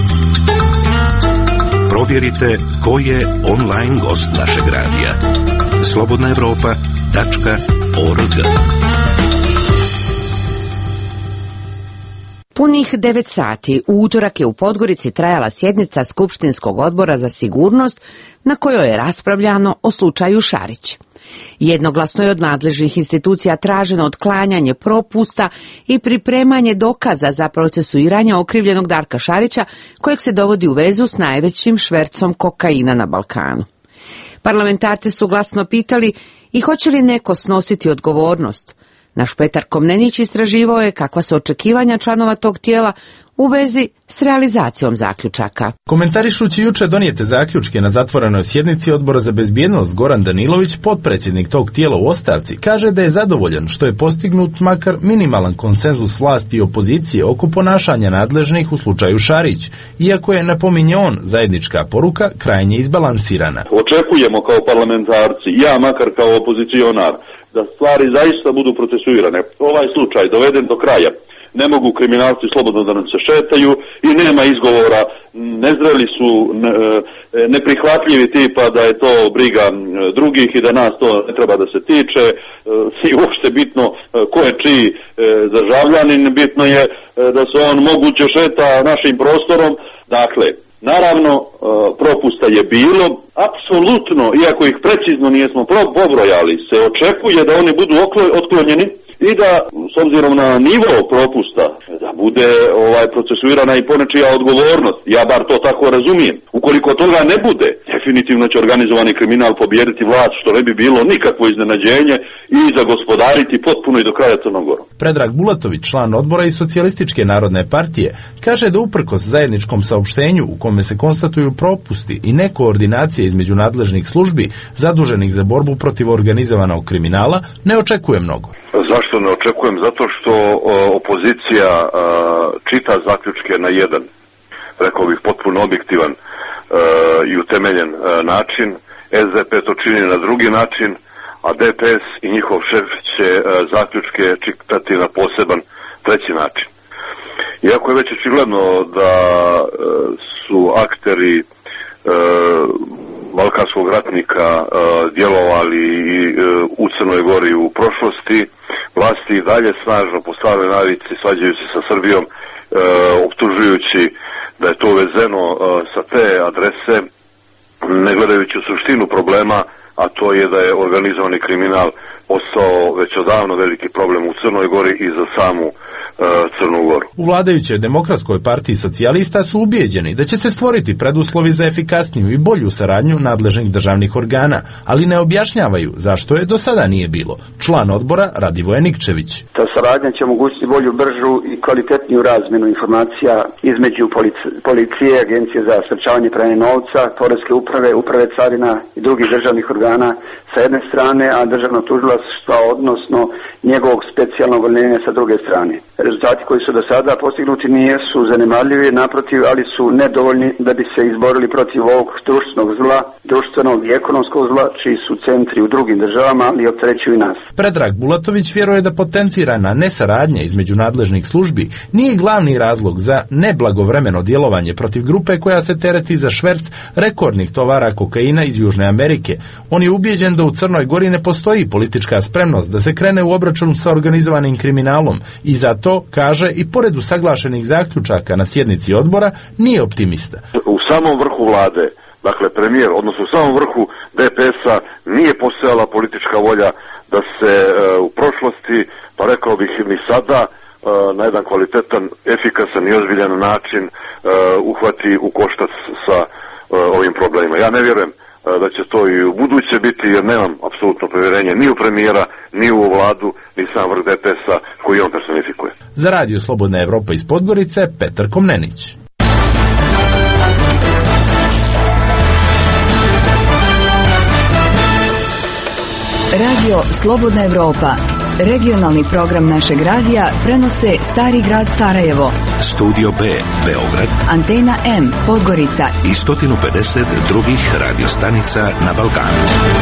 Provjerite ko je online gost našeg radija. slobodna evropa tačka org. Punih devet sati u utorak je u Podgorici trajala sjednica Skupštinskog odbora za sigurnost na kojoj je raspravljano o slučaju Šarić. Jednoglasno je od nadležnih institucija traženo otklanjanje propusta i pripremanje dokaza za procesuiranje okrivljenog Darka Šarića, kojeg se dovodi u vezu s najvećim švercom kokaina na Balkanu. Parlamentarci su glasno pitali i hoće li neko snositi odgovornost. Naš Petar Komnenić istraživao je kakva su očekivanja članova tog tijela u vezi s realizacijom zaključaka. Komentarišući juče donijete zaključke na zatvorenoj sjednici Odbora za bezbjednost, Goran Danilović, potpredsjednik tog tijela u ostavci, kaže da je zadovoljan što je postignut makar minimalan konsenzus vlasti i opozicije oko ponašanja nadležnih u slučaju Šarić, iako je, napominje on, zajednička poruka krajnje izbalansirana. Očekujemo kao parlamentarci, ja makar kao opozicionar, da stvari zaista budu procesuirane. Ovaj slučaj doveden do kraja. Ne mogu kriminalci slobodno da nam se šetaju i nema izgovora, nezreli su, neprihvatljivi tipa da je to briga drugih i da nas to ne treba da se tiče. I uopšte bitno ko je čiji državljanin, bitno je da se on moguće šeta našim prostorom. Dakle, naravno, propusta je bilo, apsolutno, iako ih precizno nijesmo pobrojali, se očekuje da oni budu otklonjeni i da, s obzirom na nivo propusta, da bude ovaj procesuirana i ponečija odgovornost. Ja bar to tako razumijem. Ukoliko toga ne bude, definitivno će organizovani kriminal pobijediti vlast, što ne bi bilo nikakvo iznenađenje, i zagospodariti potpuno i do kraja Crnogoru. Predrag Bulatović, član odbora iz Socijalističke narodne partije, kaže da uprkos zajedničkom saopštenju u kome se konstatuju propusti i nekoordinacije između nadležnih službi zaduženih za borbu protiv organizovanog kriminala, ne očekuje mnogo. Zašto ne očekujem? Zato što o, opozicija a, čita zaključke na jedan, rekao bih, potpuno objektivan a, i utemeljen a, način. S D P to čini na drugi način, a D P S i njihov šef će a, zaključke čitati na poseban treći način. Iako je već očigledno da a, su akteri a, balkanskog ratnika a, djelovali i a, u Crnoj Gori u prošlosti, vlasti i dalje snažno po staroj navici svađaju se sa Srbijom, e, optužujući da je to uvezeno e, sa te adrese, ne gledajući u suštinu problema, a to je da je organizovani kriminal postao već odavno veliki problem u Crnoj Gori i za samu Crnu Goru. U vladajućoj Demokratskoj partiji socijalista su ubijeđeni da će se stvoriti preduslovi za efikasniju i bolju saradnju nadležnih državnih organa, ali ne objašnjavaju zašto je do sada nije bilo. Član odbora Radivoje Nikčević. Ta saradnja će omogućiti bolju, bržu i kvalitetniju razmjenu informacija između policije, Agencije za sprečavanje pranja novca, Poreske uprave, Uprave carina i drugih državnih organa sa jedne strane, a državno tužilaštvo, odnosno njegovog specijalnog odjeljenja sa druge strane. rezultati koji su do sada postignuti nisu zanemarljivi, naprotiv, ali su nedovoljni da bi se izborili protiv ovog društvenog zla, društvenog i ekonomskog zla, čiji su centri u drugim državama, ali opterećuju i nas. Predrag Bulatović vjeruje da potencirana nesaradnja između nadležnih službi nije glavni razlog za neblagovremeno djelovanje protiv grupe koja se tereti za šverc rekordnih tovara kokaina iz Južne Amerike. On je ubijeđen da u Crnoj Gori ne postoji politička spremnost da se krene u obračun sa organizovanim kriminalom i zato, kaže, i pored usaglašenih zaključaka na sjednici odbora, nije optimista. U samom vrhu vlade, dakle premijer, odnosno u samom vrhu D P S-a nije postojala politička volja da se uh, u prošlosti, pa rekao bih ni sada, uh, na jedan kvalitetan, efikasan i ozbiljan način uh, uhvati u koštac sa uh, ovim problemima. Ja ne vjerujem uh, da će to i u buduće biti, jer nemam apsolutno povjerenje ni u premijera, ni u vladu, ni sam vrh D P S-a koji on personifikuje. Za Radio Slobodna Evropa iz Podgorice, Petar Komnenić. Radio Slobodna Evropa, regionalni program našeg radija, prenose Stari grad Sarajevo, Studio B, Beograd, Antena M, Podgorica i sto pedeset drugih radiostanica na Balkanu.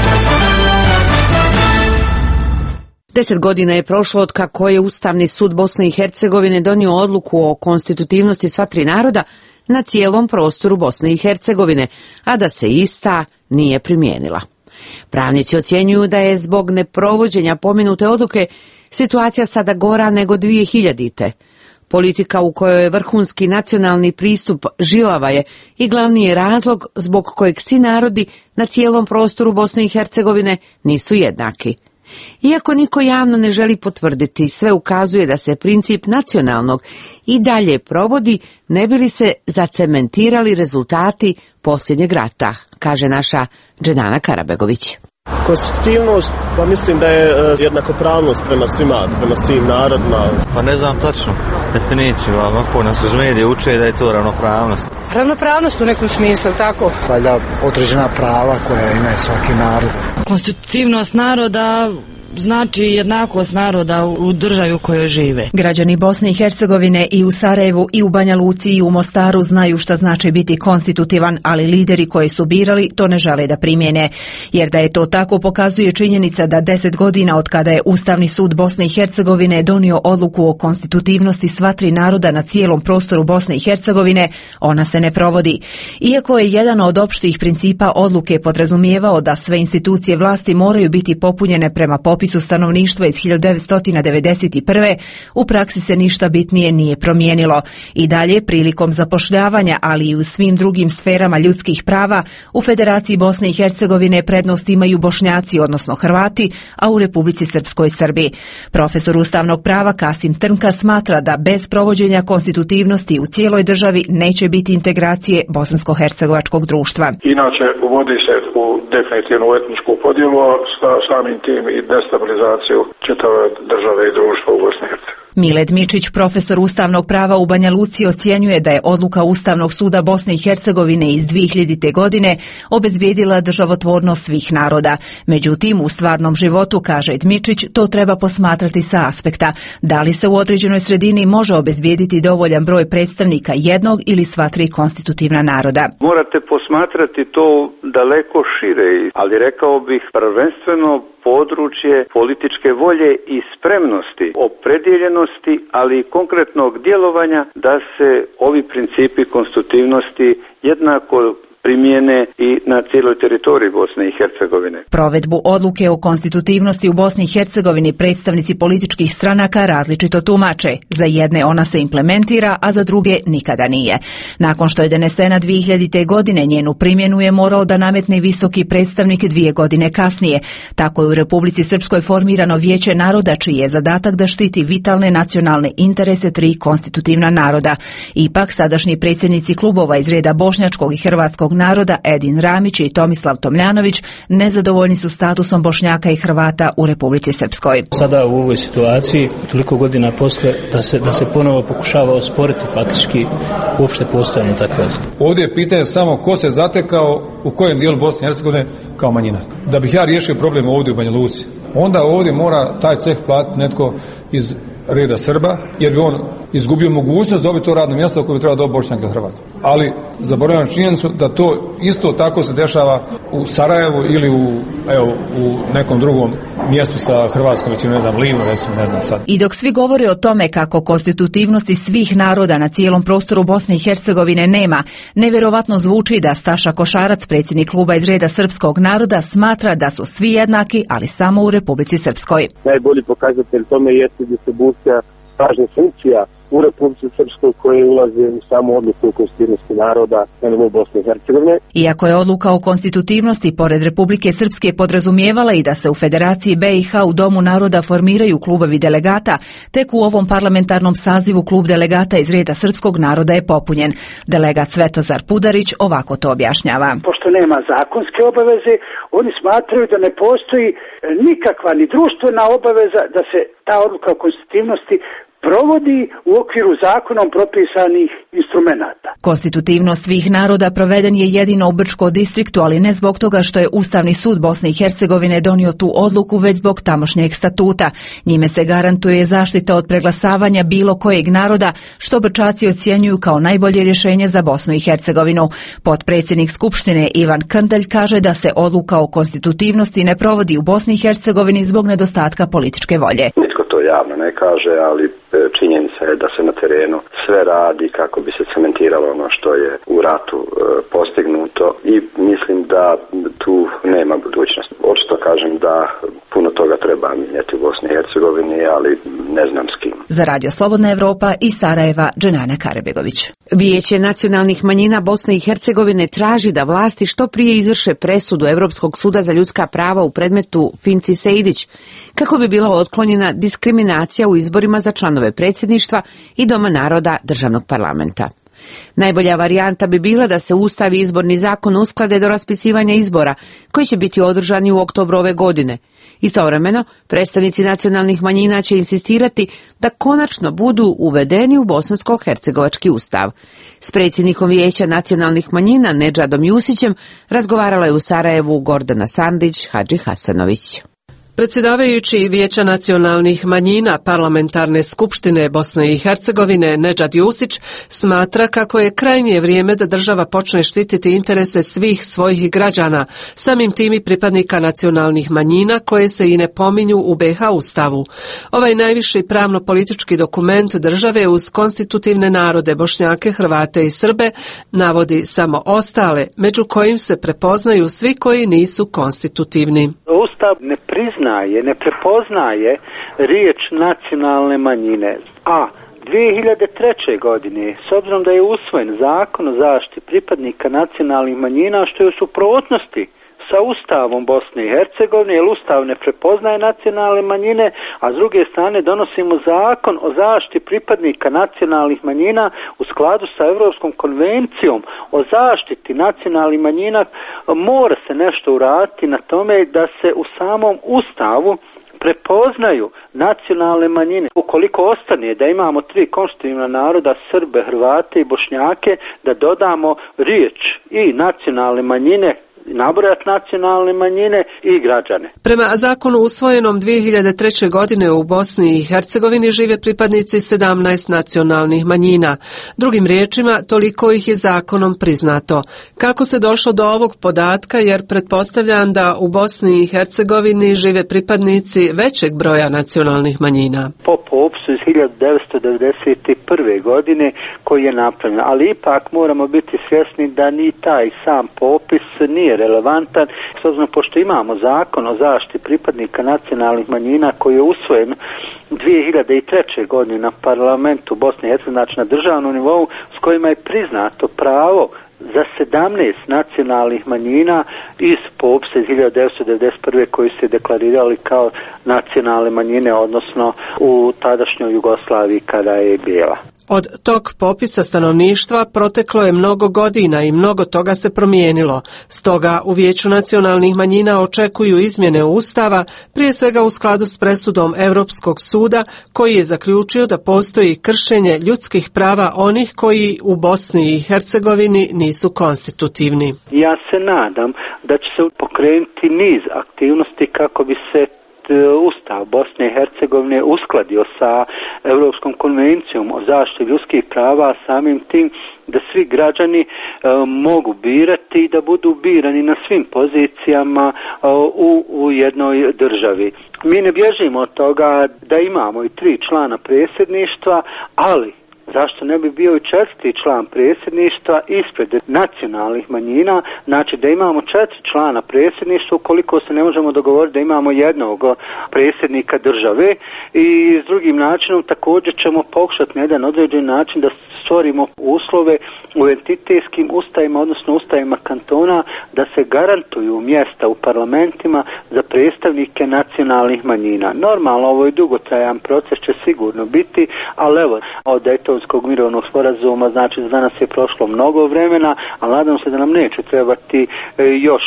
Deset godina je prošlo od kako je Ustavni sud Bosne i Hercegovine donio odluku o konstitutivnosti sva tri naroda na cijelom prostoru Bosne i Hercegovine, a da se ista nije primijenila. Pravnici ocjenjuju da je zbog neprovođenja pomenute odluke situacija sada gora nego dvije hiljadite. Politika u kojoj je vrhunski nacionalni pristup žilava je i glavni je razlog zbog kojeg svi narodi na cijelom prostoru Bosne i Hercegovine nisu jednaki. Iako niko javno ne želi potvrditi, sve ukazuje da se princip nacionalnog i dalje provodi, ne bi li se zacementirali rezultati posljednjeg rata, kaže naša Dženana Karabegović. Konstitutivnost, pa mislim da je uh, jednakopravnost prema svima, prema svim narodima. Pa ne znam tačno definiciju, ali ako nas kroz medije uče da je to ravnopravnost. Ravnopravnost u nekom smislu, tako? Valjda određena prava koja ima svaki narod. Konstitutivnost naroda znači jednakost naroda u državi u kojoj žive. Građani Bosne i Hercegovine i u Sarajevu i u Banja Luci i u Mostaru znaju šta znači biti konstitutivan, ali lideri koji su birali to ne žele da primjene. Jer da je to tako pokazuje činjenica da deset godina od kada je Ustavni sud Bosne i Hercegovine donio odluku o konstitutivnosti sva tri naroda na cijelom prostoru Bosne i Hercegovine, ona se ne provodi. Iako je jedan od opštih principa odluke podrazumijevao da sve institucije vlasti moraju biti popunjene prema popisu stanovništva iz hiljadu devetsto devedeset prve. u praksi se ništa bitnije nije promijenilo. I dalje, prilikom zapošljavanja, ali i u svim drugim sferama ljudskih prava, u Federaciji Bosne i Hercegovine prednost imaju Bošnjaci, odnosno Hrvati, a u Republici Srpskoj Srbiji. Profesor ustavnog prava Kasim Trnka smatra da bez provođenja konstitutivnosti u cijeloj državi neće biti integracije bosansko-hercegovačkog društva. Inače, uvodi se u definitivnu etničku podjelu, sa samim tim i destabilizaciju čitave države i društva u Bosni i Hercegovini. Miled Mičić, profesor ustavnog prava u Banja Luci, ocjenjuje da je odluka Ustavnog suda Bosne i Hercegovine iz dvije hiljadite. godine obezbijedila državotvornost svih naroda. Međutim, u stvarnom životu, kaže Mičić, to treba posmatrati sa aspekta da li se u određenoj sredini može obezbijediti dovoljan broj predstavnika jednog ili sva tri konstitutivna naroda. Morate posmatrati to daleko šire, ali rekao bih prvenstveno područje političke volje i spremnosti, opredjeljenosti, ali i konkretnog djelovanja da se ovi principi konstitutivnosti jednako primjene i na cijeloj teritoriji Bosne i Hercegovine. Provedbu odluke o konstitutivnosti u Bosni i Hercegovini predstavnici političkih stranaka različito tumače. Za jedne ona se implementira, a za druge nikada nije. Nakon što je donesena dvije hiljadite. godine, njenu primjenu je morao da nametne visoki predstavnik dvije godine kasnije. Tako je u Republici Srpskoj formirano Vijeće naroda, čiji je zadatak da štiti vitalne nacionalne interese tri konstitutivna naroda. Ipak, sadašnji predsjednici klubova iz reda bošnjačkog i hrvatskog naroda Edin Ramić i Tomislav Tomljanović nezadovoljni su statusom Bošnjaka i Hrvata u Republici Srpskoj. Sada u ovoj situaciji, toliko godina posle, da se, da se ponovo pokušava osporiti faktički uopšte postojanje takve. Ovdje je pitanje samo ko se zatekao u kojem dijelu Bosne i Hercegovine kao manjina. Da bih ja riješio problem ovdje u Banja Luci, onda ovdje mora taj ceh platiti netko iz reda Srba, jer bi on izgubio mogućnost dobiti to radno mjesto koje bi trebalo dobiti Bošnjak ili Hrvat. Ali zaboravljam činjenicu da to isto tako se dešava u Sarajevu ili u, evo, u nekom drugom mjestu sa hrvatskom većinom, ne znam, Livno, recimo, ne znam sad. I dok svi govore o tome kako konstitutivnosti svih naroda na cijelom prostoru Bosne i Hercegovine nema, nevjerovatno zvuči da Staša Košarac, predsjednik kluba iz reda srpskog naroda, smatra da su svi jednaki, ali samo u Republici Srpskoj. Najbolji pokazatelj tome jeste distribucija važnih funkcija u Republici Srpskoj koje ulaze u samu odluku o konstitutivnosti naroda na nivou Bosne i Hercegovine. Iako je odluka o konstitutivnosti pored Republike Srpske podrazumijevala i da se u Federaciji B i H u Domu naroda formiraju klubovi delegata, tek u ovom parlamentarnom sazivu klub delegata iz reda srpskog naroda je popunjen. Delegat Svetozar Pudarić ovako to objašnjava. Pošto nema zakonske obaveze, oni smatraju da ne postoji nikakva ni društvena obaveza da se ta odluka o konstitutivnosti provodi u okviru zakonom propisanih instrumenata. Konstitutivnost svih naroda proveden je jedino u Brčko distriktu, ali ne zbog toga što je Ustavni sud Bosne i Hercegovine donio tu odluku, već zbog tamošnjeg statuta. Njime se garantuje zaštita od preglasavanja bilo kojeg naroda, što Brčaci ocjenjuju kao najbolje rješenje za Bosnu i Hercegovinu. Potpredsjednik Skupštine Ivan Krndalj kaže da se odluka o konstitutivnosti ne provodi u Bosni i Hercegovini zbog nedostatka političke volje. To javno ne kaže, ali činjenica je da se na terenu sve radi kako bi se cementiralo ono što je u ratu e, postignuto i mislim da tu nema budućnosti. Očito kažem da puno toga treba mijenjati u Bosni i Hercegovini, ali ne znam s kim. Za Radio Slobodna Evropa iz Sarajeva, Dženana Karebegović. Vijeće nacionalnih manjina Bosne i Hercegovine traži da vlasti što prije izvrše presudu Europskog suda za ljudska prava u predmetu Finci Sejdić, kako bi bila otklonjena diskriminacija u izborima za članove predsjedništva i Doma naroda državnog parlamenta. Najbolja varijanta bi bila da se Ustav i izborni zakon usklade do raspisivanja izbora, koji će biti održani u oktobru ove godine. Istovremeno, predstavnici nacionalnih manjina će insistirati da konačno budu uvedeni u bosansko-hercegovački ustav. S predsjednikom Vijeća nacionalnih manjina Nedžadom Jusićem razgovarala je u Sarajevu Gordana Sandić Hadži Hasanović. Predsjedavajući Vijeća nacionalnih manjina Parlamentarne skupštine Bosne i Hercegovine Nedžad Jusić smatra kako je krajnje vrijeme da država počne štititi interese svih svojih građana, samim tim i pripadnika nacionalnih manjina koje se i ne pominju u B H Ustavu. Ovaj najviši pravno-politički dokument države uz konstitutivne narode Bošnjake, Hrvate i Srbe navodi samo ostale, među kojim se prepoznaju svi koji nisu konstitutivni. Ustav ne priznaje, ne prepoznaje riječ nacionalne manjine. A dvije hiljade treće. godine, s obzirom da je usvojen zakon o zaštiti pripadnika nacionalnih manjina, što je u suprotnosti sa Ustavom Bosne i Hercegovine, jer Ustav ne prepoznaje nacionalne manjine, a s druge strane donosimo zakon o zaštiti pripadnika nacionalnih manjina u skladu sa Europskom konvencijom o zaštiti nacionalnih manjina. Mora se nešto uraditi na tome da se u samom Ustavu prepoznaju nacionalne manjine. Ukoliko ostane da imamo tri konstitutivna naroda, Srbe, Hrvate i Bošnjake, da dodamo riječ i nacionalne manjine, nabrojati nacionalne manjine i građane. Prema zakonu usvojenom dvije hiljade treće. godine u Bosni i Hercegovini žive pripadnici sedamnaest nacionalnih manjina. Drugim riječima, toliko ih je zakonom priznato. Kako se došlo do ovog podatka, jer pretpostavljam da u Bosni i Hercegovini žive pripadnici većeg broja nacionalnih manjina? Po popisu iz hiljadu devetsto devedeset prve. godine koji je napravljen, ali ipak moramo biti svjesni da ni taj sam popis nije relevantan, s obzirom pošto imamo zakon o zaštiti pripadnika nacionalnih manjina koji je usvojen dvije hiljade treće. godine na parlamentu Bosne i Hercegovine, znači na državnom nivou, s kojima je priznato pravo za sedamnaest nacionalnih manjina iz popisa iz hiljadu devetsto devedeset prve. koji su se deklarirali kao nacionalne manjine, odnosno u tadašnjoj Jugoslaviji kada je bila. Od tog popisa stanovništva proteklo je mnogo godina i mnogo toga se promijenilo. Stoga u Vijeću nacionalnih manjina očekuju izmjene Ustava, prije svega u skladu s presudom Europskog suda koji je zaključio da postoji kršenje ljudskih prava onih koji u Bosni i Hercegovini nisu konstitutivni. Ja se nadam da će se pokrenuti niz aktivnosti kako bi se Ustav Bosne i Hercegovine uskladio sa Europskom konvencijom o zaštiti ljudskih prava, samim tim da svi građani e, mogu birati i da budu birani na svim pozicijama e, u, u jednoj državi. Mi ne bježimo od toga da imamo i tri člana predsjedništva, ali zašto ne bi bio i četvrti član predsjedništva ispred nacionalnih manjina, znači da imamo četiri člana predsjedništva ukoliko se ne možemo dogovoriti da imamo jednog predsjednika države, i s drugim načinom također ćemo pokušati na jedan određen način da stvorimo uslove u entitetskim ustavima, odnosno ustavima kantona, da se garantuju mjesta u parlamentima za predstavnike nacionalnih manjina. Normalno, ovo je dugotrajan proces, će sigurno biti, ali evo, od Daytonskog mirovnog sporazuma, znači za danas je prošlo mnogo vremena, a nadam se da nam neće trebati još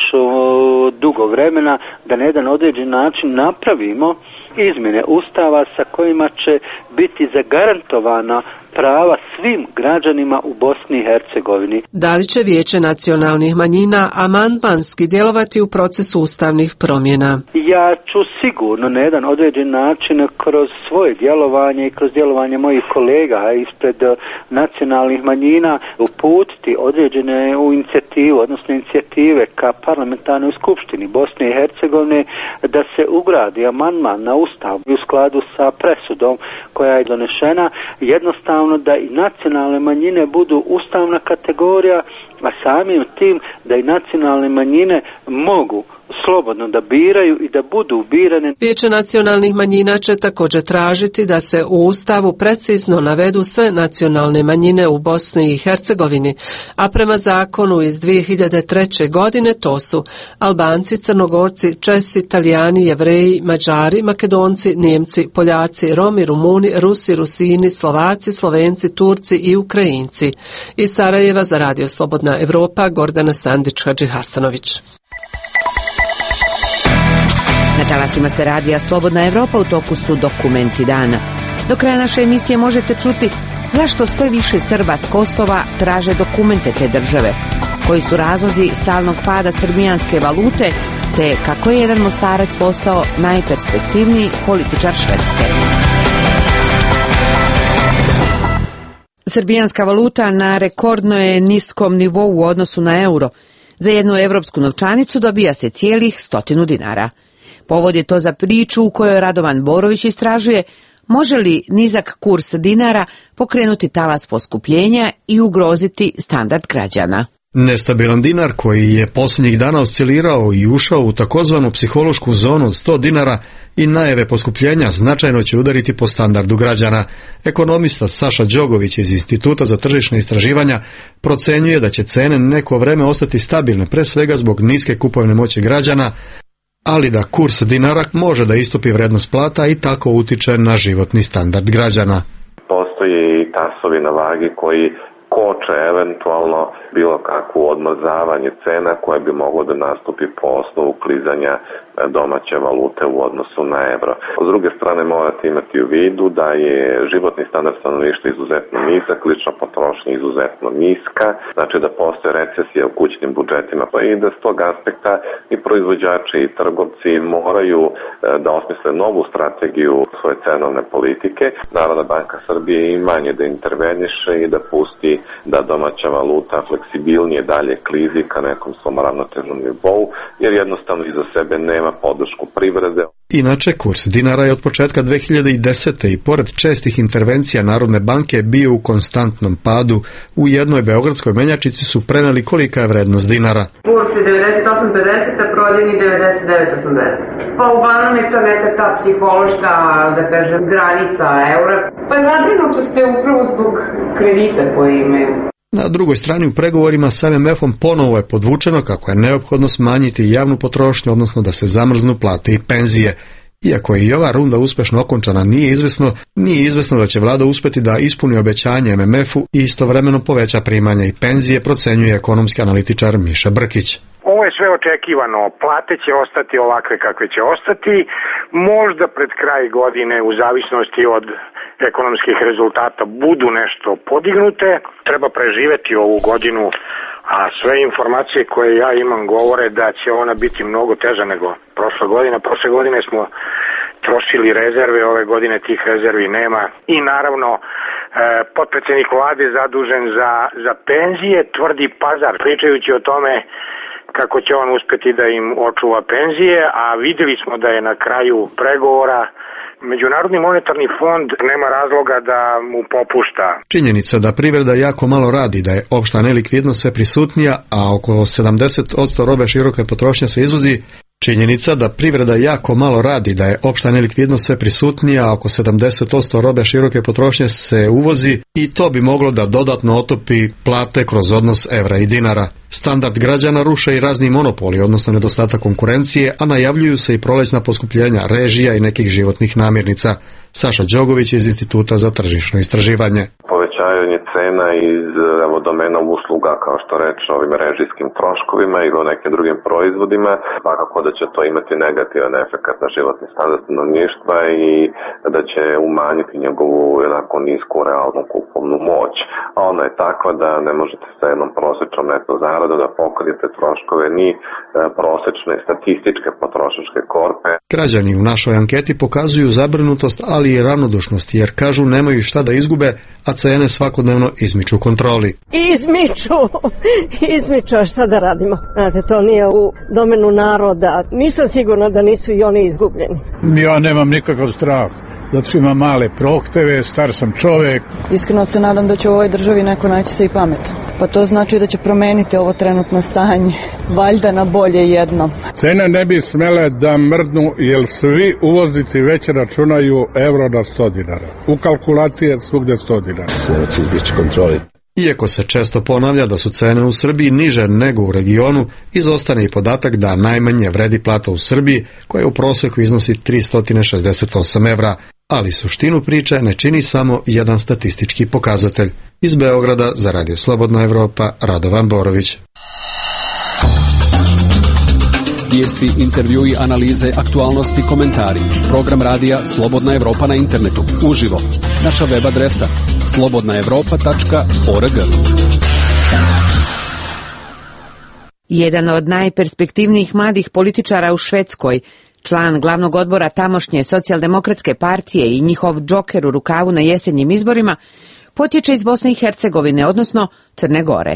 dugo vremena da na jedan određen način napravimo izmjene ustava sa kojima će biti zagarantovana prava svim građanima u Bosni i Hercegovini. Da li će Vijeće nacionalnih manjina amandmanski djelovati u procesu ustavnih promjena? Ja ću sigurno na jedan određen način kroz svoje djelovanje i kroz djelovanje mojih kolega ispred nacionalnih manjina uputiti određene u inicijativu, odnosno inicijative ka parlamentarnoj skupštini Bosne i Hercegovine da se ugradi amandman na ustav u skladu sa presudom koja je donešena, jednostavno da i nacionalne manjine budu ustavna kategorija, a samim tim da i nacionalne manjine mogu slobodno da biraju i da budu birane. Vijeće nacionalnih manjina će također tražiti da se u Ustavu precizno navedu sve nacionalne manjine u Bosni i Hercegovini, a prema zakonu iz dvije hiljade treće. godine to su Albanci, Crnogorci, Česi, Talijani, Jevreji, Mađari, Makedonci, Nijemci, Poljaci, Romi, Rumuni, Rusi, Rusini, Slovaci, Slovenci, Turci i Ukrajinci. Iz Sarajeva za Radio Slobodna Evropa, Gordana Sandić-Hadži Hasanović. Na talasima ste radija Slobodna Evropa, u toku su dokumenti dana. Do kraja naše emisije možete čuti zašto sve više Srba s Kosova traže dokumente te države, koji su razlozi stalnog pada srbijanske valute, te kako je jedan Mostarac postao najperspektivniji političar Švedske. Srbijanska valuta na rekordno je niskom nivou u odnosu na euro. Za jednu evropsku novčanicu dobija se cijelih stotinu dinara. Povod je to za priču u kojoj Radovan Borović istražuje može li nizak kurs dinara pokrenuti talas poskupljenja i ugroziti standard građana. Nestabilan dinar koji je posljednjih dana oscilirao i ušao u takozvanu psihološku zonu od sto dinara i najave poskupljenja značajno će udariti po standardu građana. Ekonomista Saša Đogović iz Instituta za tržišne istraživanja procenjuje da će cene neko vreme ostati stabilne, pre svega zbog niske kupovne moći građana, ali da kurs dinara može da istupi vrednost plata i tako utiče na životni standard građana. Postoje i tasovi na vagi koji koče eventualno bilo kakvo odmrzavanje cena koje bi moglo da nastupi po osnovu klizanja domaće valute u odnosu na euro. S druge strane morate imati u vidu da je životni standard stanovništva izuzetno nizak, lična potrošnja izuzetno niska, znači da postoje recesija u kućnim budžetima i da s tog aspekta i proizvođači i trgovci moraju da osmisle novu strategiju svoje cenovne politike. Narodna banka Srbije ima manje da interveniše i da pusti da domaća valuta fleksibilnije dalje klizi ka nekom svom ravnotežnom nivou, jer jednostavno iza sebe nema podršku privrede. Inače, kurs dinara je od početka dve hiljade desete. i pored čestih intervencija Narodne banke bio u konstantnom padu. U jednoj beogradskoj menjačici su preneli kolika je vrednost dinara. Kurs je devedeset osam pedeset, a prodajni devedeset devet osamdeset. Pa uglavnom je to neka ta psihološka, da kažem, granica eura. Pa zabrinuto ste upravo zbog kredita koje imaju. Na drugoj strani u pregovorima s em em efom ponovo je podvučeno kako je neophodno smanjiti javnu potrošnju, odnosno da se zamrznu plate i penzije. Iako je i ova runda uspešno okončana, nije izvesno, nije izvesno da će vlada uspeti da ispuni obećanje em em efu i istovremeno poveća primanja i penzije, procenjuje ekonomski analitičar Miša Brkić. Ovo je sve očekivano, plate će ostati ovakve kakve će ostati, možda pred kraj godine u zavisnosti od ekonomskih rezultata budu nešto podignute, treba preživeti ovu godinu, a sve informacije koje ja imam govore da će ona biti mnogo teža nego prošle godine. Prošle godine smo istrošili rezerve, ove godine tih rezervi nema i naravno e, potpredsjednik vlade zadužen za, za penzije tvrdi Pazar, pričajući o tome kako će on uspeti da im očuva penzije, a vidjeli smo da je na kraju pregovora Međunarodni monetarni fond nema razloga da mu popušta. Činjenica da privreda jako malo radi, da je opšta nelikvidnost sve prisutnija, a oko sedamdeset posto robe široke potrošnje se izvozi. Činjenica da privreda jako malo radi, da je opšta nelikvidnost sve prisutnija, a oko sedamdeset posto robe široke potrošnje se uvozi i to bi moglo da dodatno otopi plate kroz odnos evra i dinara. Standard građana ruše i razni monopoli, odnosno nedostatak konkurencije, a najavljuju se i prolećna poskupljenja režija i nekih životnih namirnica. Saša Đogović iz Instituta za tržišno istraživanje. Povećanje cena iz evo, domena usluga, kao što reče, ovim režijskim troškovima ili o nekim drugim proizvodima, svakako da će to imati negativan efekt na životni standard stanovništva i da će umanjiti njegovu jednako nisku realnu kupovnu moć. A ona je takva da ne možete sa jednom prosječnom neto zaradom da pokrijete troškove ni prosječne statističke potrošačke korpe. Građani u našoj anketi pokazuju zabrinutost, ali i ravnodušnost, jer kažu nemaju šta da izgube, a cene svakodnevno izmiču kontroli. Izmiču, izmiču, a šta da radimo? Znate, to nije u domenu naroda. Nisam sigurna da nisu i oni izgubljeni. Ja nemam nikakav strah. Zato što imam male prohteve, star sam čovek. Iskreno se nadam da će u ovoj državi neko naći se i pametan. Pa to znači da će promeniti ovo trenutno stanje. Valjda na bolje jednom. Cene ne bi smele da mrdnu, jer svi uvoznici već računaju euro na sto dinara. U kalkulacije svugde sto dinara. Sve će izbjeći kontroli. Iako se često ponavlja da su cene u Srbiji niže nego u regionu, izostane i podatak da najmanje vredi plata u Srbiji, koja u proseku iznosi tristo šezdeset osam evra, ali suštinu priče ne čini samo jedan statistički pokazatelj. Iz Beograda za Radio Slobodna Evropa, Radovan Borović. Vijesti, intervjui, analize, aktualnosti, komentari. Program radija Slobodna Evropa na internetu. Uživo. Naša web adresa slobodna evropa tačka org. Jedan od najperspektivnijih mladih političara u Švedskoj, član glavnog odbora tamošnje socijaldemokratske partije i njihov džoker u rukavu na jesenjim izborima, potječe iz Bosne i Hercegovine, odnosno Crne Gore.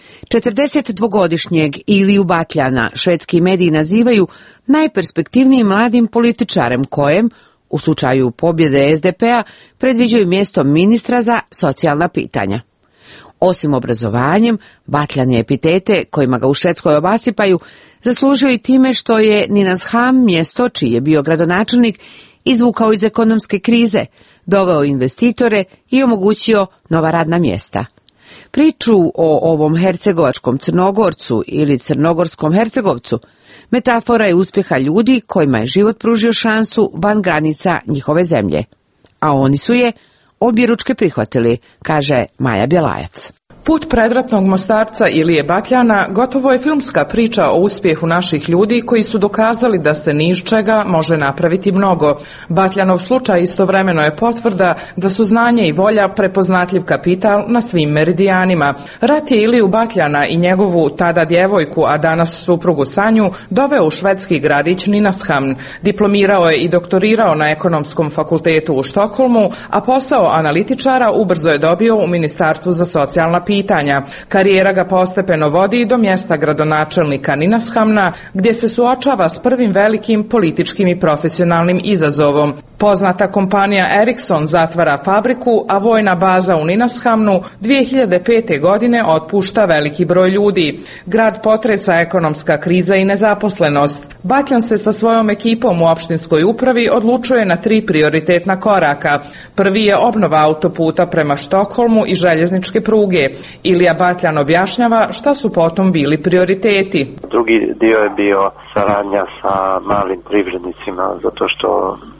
četrdesetdvogodišnjeg Iliju Batljana švedski mediji nazivaju najperspektivnijim mladim političarem kojem, u slučaju pobjede es de pe-a, predviđaju mjesto ministra za socijalna pitanja. Osim obrazovanjem, Batljan je epitete kojima ga u Švedskoj obasipaju zaslužio i time što je Nynäshamn, mjesto čiji je bio gradonačelnik, izvukao iz ekonomske krize, doveo investitore i omogućio nova radna mjesta. Priču o ovom hercegovačkom Crnogorcu ili Crnogorskom Hercegovcu metafora je uspjeha ljudi kojima je život pružio šansu van granica njihove zemlje. A oni su je objeručke prihvatili, kaže Maja Bjelajac. Put predratnog Mostarca Ilije Batljana gotovo je filmska priča o uspjehu naših ljudi koji su dokazali da se ni iz čega može napraviti mnogo. Batljanov slučaj istovremeno je potvrda da su znanje i volja prepoznatljiv kapital na svim meridijanima. Rat je Iliju Batljana i njegovu tada djevojku, a danas suprugu Sanju, doveo u švedski gradić Nynäshamn. Diplomirao je i doktorirao na ekonomskom fakultetu u Štokholmu, a posao analitičara ubrzo je dobio u Ministarstvu za socijalna pitanja. Pitanja. Karijera ga postepeno vodi do mjesta gradonačelnika Nynäshamna, gdje se suočava s prvim velikim političkim i profesionalnim izazovom. Poznata kompanija Ericsson zatvara fabriku, a vojna baza u Nynäshamnu dvije hiljade pete. godine otpušta veliki broj ljudi. Grad potresa ekonomska kriza i nezaposlenost. Batljan se sa svojom ekipom u opštinskoj upravi odlučuje na tri prioritetna koraka. Prvi je obnova autoputa prema Štokholmu i željezničke pruge. Ilija Batljan objašnjava šta su potom bili prioriteti. Drugi dio je bio saradnja sa malim privrednicima, zato što mi smo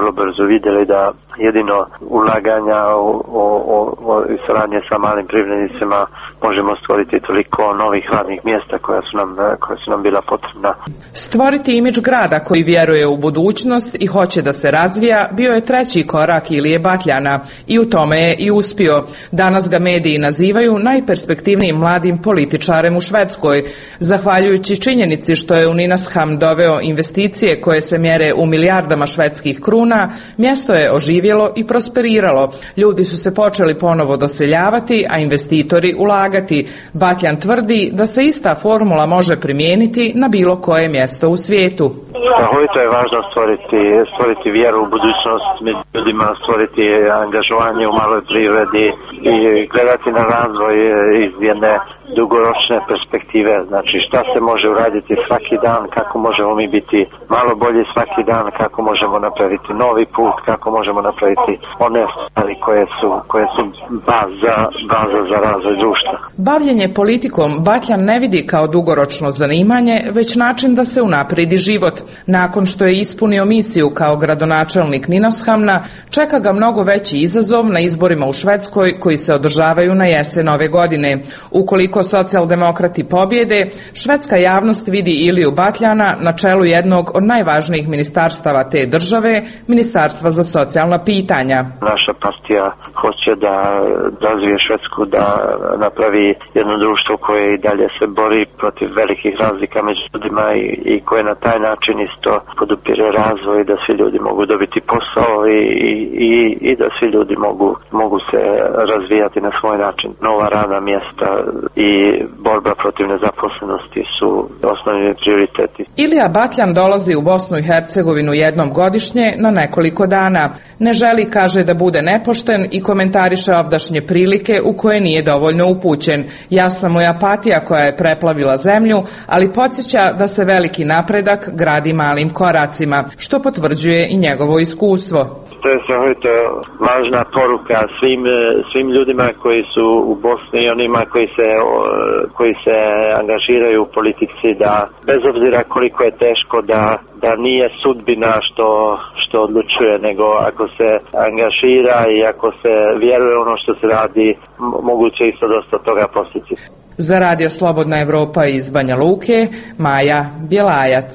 vrlo brzo vidjeli da jedino ulaganja o, o, o, i saradnje sa malim privrednicima možemo stvoriti toliko novih radnih mjesta koja su nam, koja su nam bila potrebna. Stvoriti imidž grada koji vjeruje u budućnost i hoće da se razvija bio je treći korak Ilije Bakljana i u tome je i uspio. Danas ga mediji nazivaju najperspektivnijim mladim političarem u Švedskoj, zahvaljujući činjenici što je u Nynäshamn doveo investicije koje se mjere u milijardama švedskih kruna, mjesto je oživjelo i prosperiralo. Ljudi su se počeli ponovo doseljavati, a investitori ulagati. Batljan tvrdi da se ista formula može primijeniti na bilo koje mjesto u svijetu. Strahovito je važno stvoriti, stvoriti vjeru u budućnost među ljudima, stvoriti angažovanje u maloj privredi i gledati na razvoj iz jedne dugoročne perspektive. Znači šta se može uraditi svaki dan, kako možemo mi biti malo bolji svaki dan, kako možemo napraviti novi put, kako možemo napraviti one stvari koje su, koje su baza, baza za razvoj društva. Bavljenje politikom Batljan ne vidi kao dugoročno zanimanje, već način da se unapredi život. Nakon što je ispunio misiju kao gradonačelnik Nynäshamna, čeka ga mnogo veći izazov na izborima u Švedskoj koji se održavaju na jesen ove godine. Ukoliko socijaldemokrati pobjede, švedska javnost vidi Iliju Bakljana na čelu jednog od najvažnijih ministarstava te države, Ministarstva za socijalna pitanja. Naša partija hoće da razvije Švedsku, da napravi jedno društvo koje i dalje se bori protiv velikih razlika među ljudima i, i koje na taj način isto podupire razvoj, da svi ljudi mogu dobiti posao i, i, i da svi ljudi mogu, mogu se razvijati na svoj način. Nova radna mjesta i borba protiv nezaposlenosti su osnovni prioriteti. Ilija Batljan dolazi u Bosnu i Hercegovinu jednom godišnje na nekoliko dana. Ne želi, kaže, da bude nepošten i komentariše ovdašnje prilike u koje nije dovoljno upućen. Jasna mu je apatija koja je preplavila zemlju, ali podsjeća da se veliki napredak gradi malim koracima, što potvrđuje i njegovo iskustvo. To je strahovito važna poruka svim, svim ljudima koji su u Bosni i onima koji se, koji se angažiraju u politici, da bez obzira koliko je teško, da, da nije sudbina što, što odlučuje, nego ako se angažira i ako se vjeruje ono što se radi, moguće isto dosta toga postići. Za Radio Slobodna Evropa iz Banja Luke, Maja Bjelajac.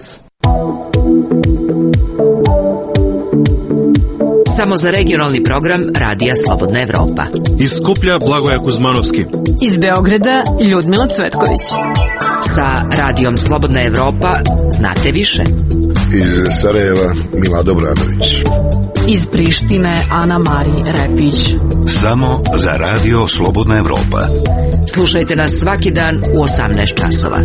Samo za regionalni program Radija Slobodna Evropa. Iz Skuplja Blagoja Kuzmanovski. Iz Beograda Ljudmila Cvetković. Sa Radijom Slobodna Evropa znate više. Iz Sarajeva Mila Dobranović. Iz Prištine Ana Mari Repić. Samo za Radio Slobodna Evropa. Slušajte nas svaki dan u osamnaest časova.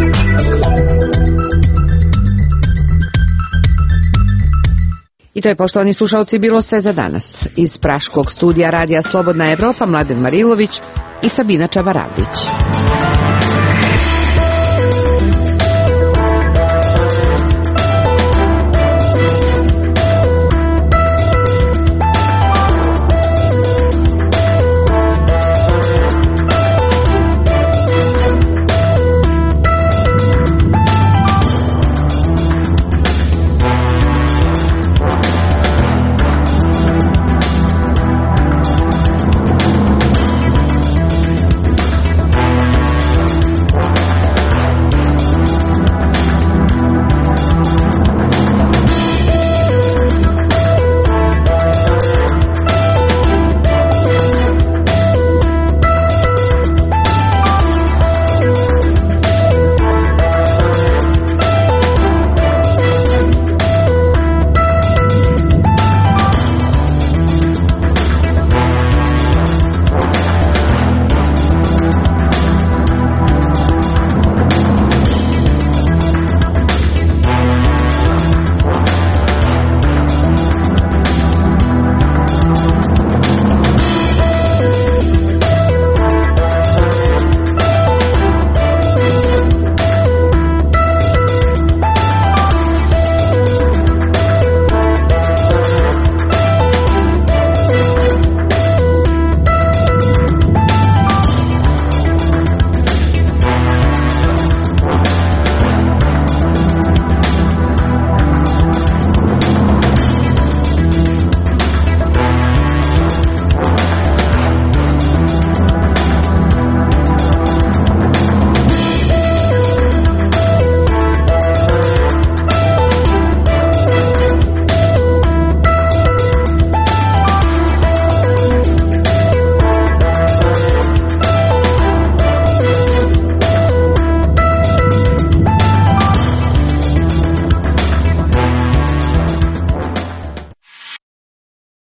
I to je, poštovani slušalci, bilo sve za danas. Iz praškog studija Radija Slobodna Evropa Mladen Marilović i Sabina Čabaravdić.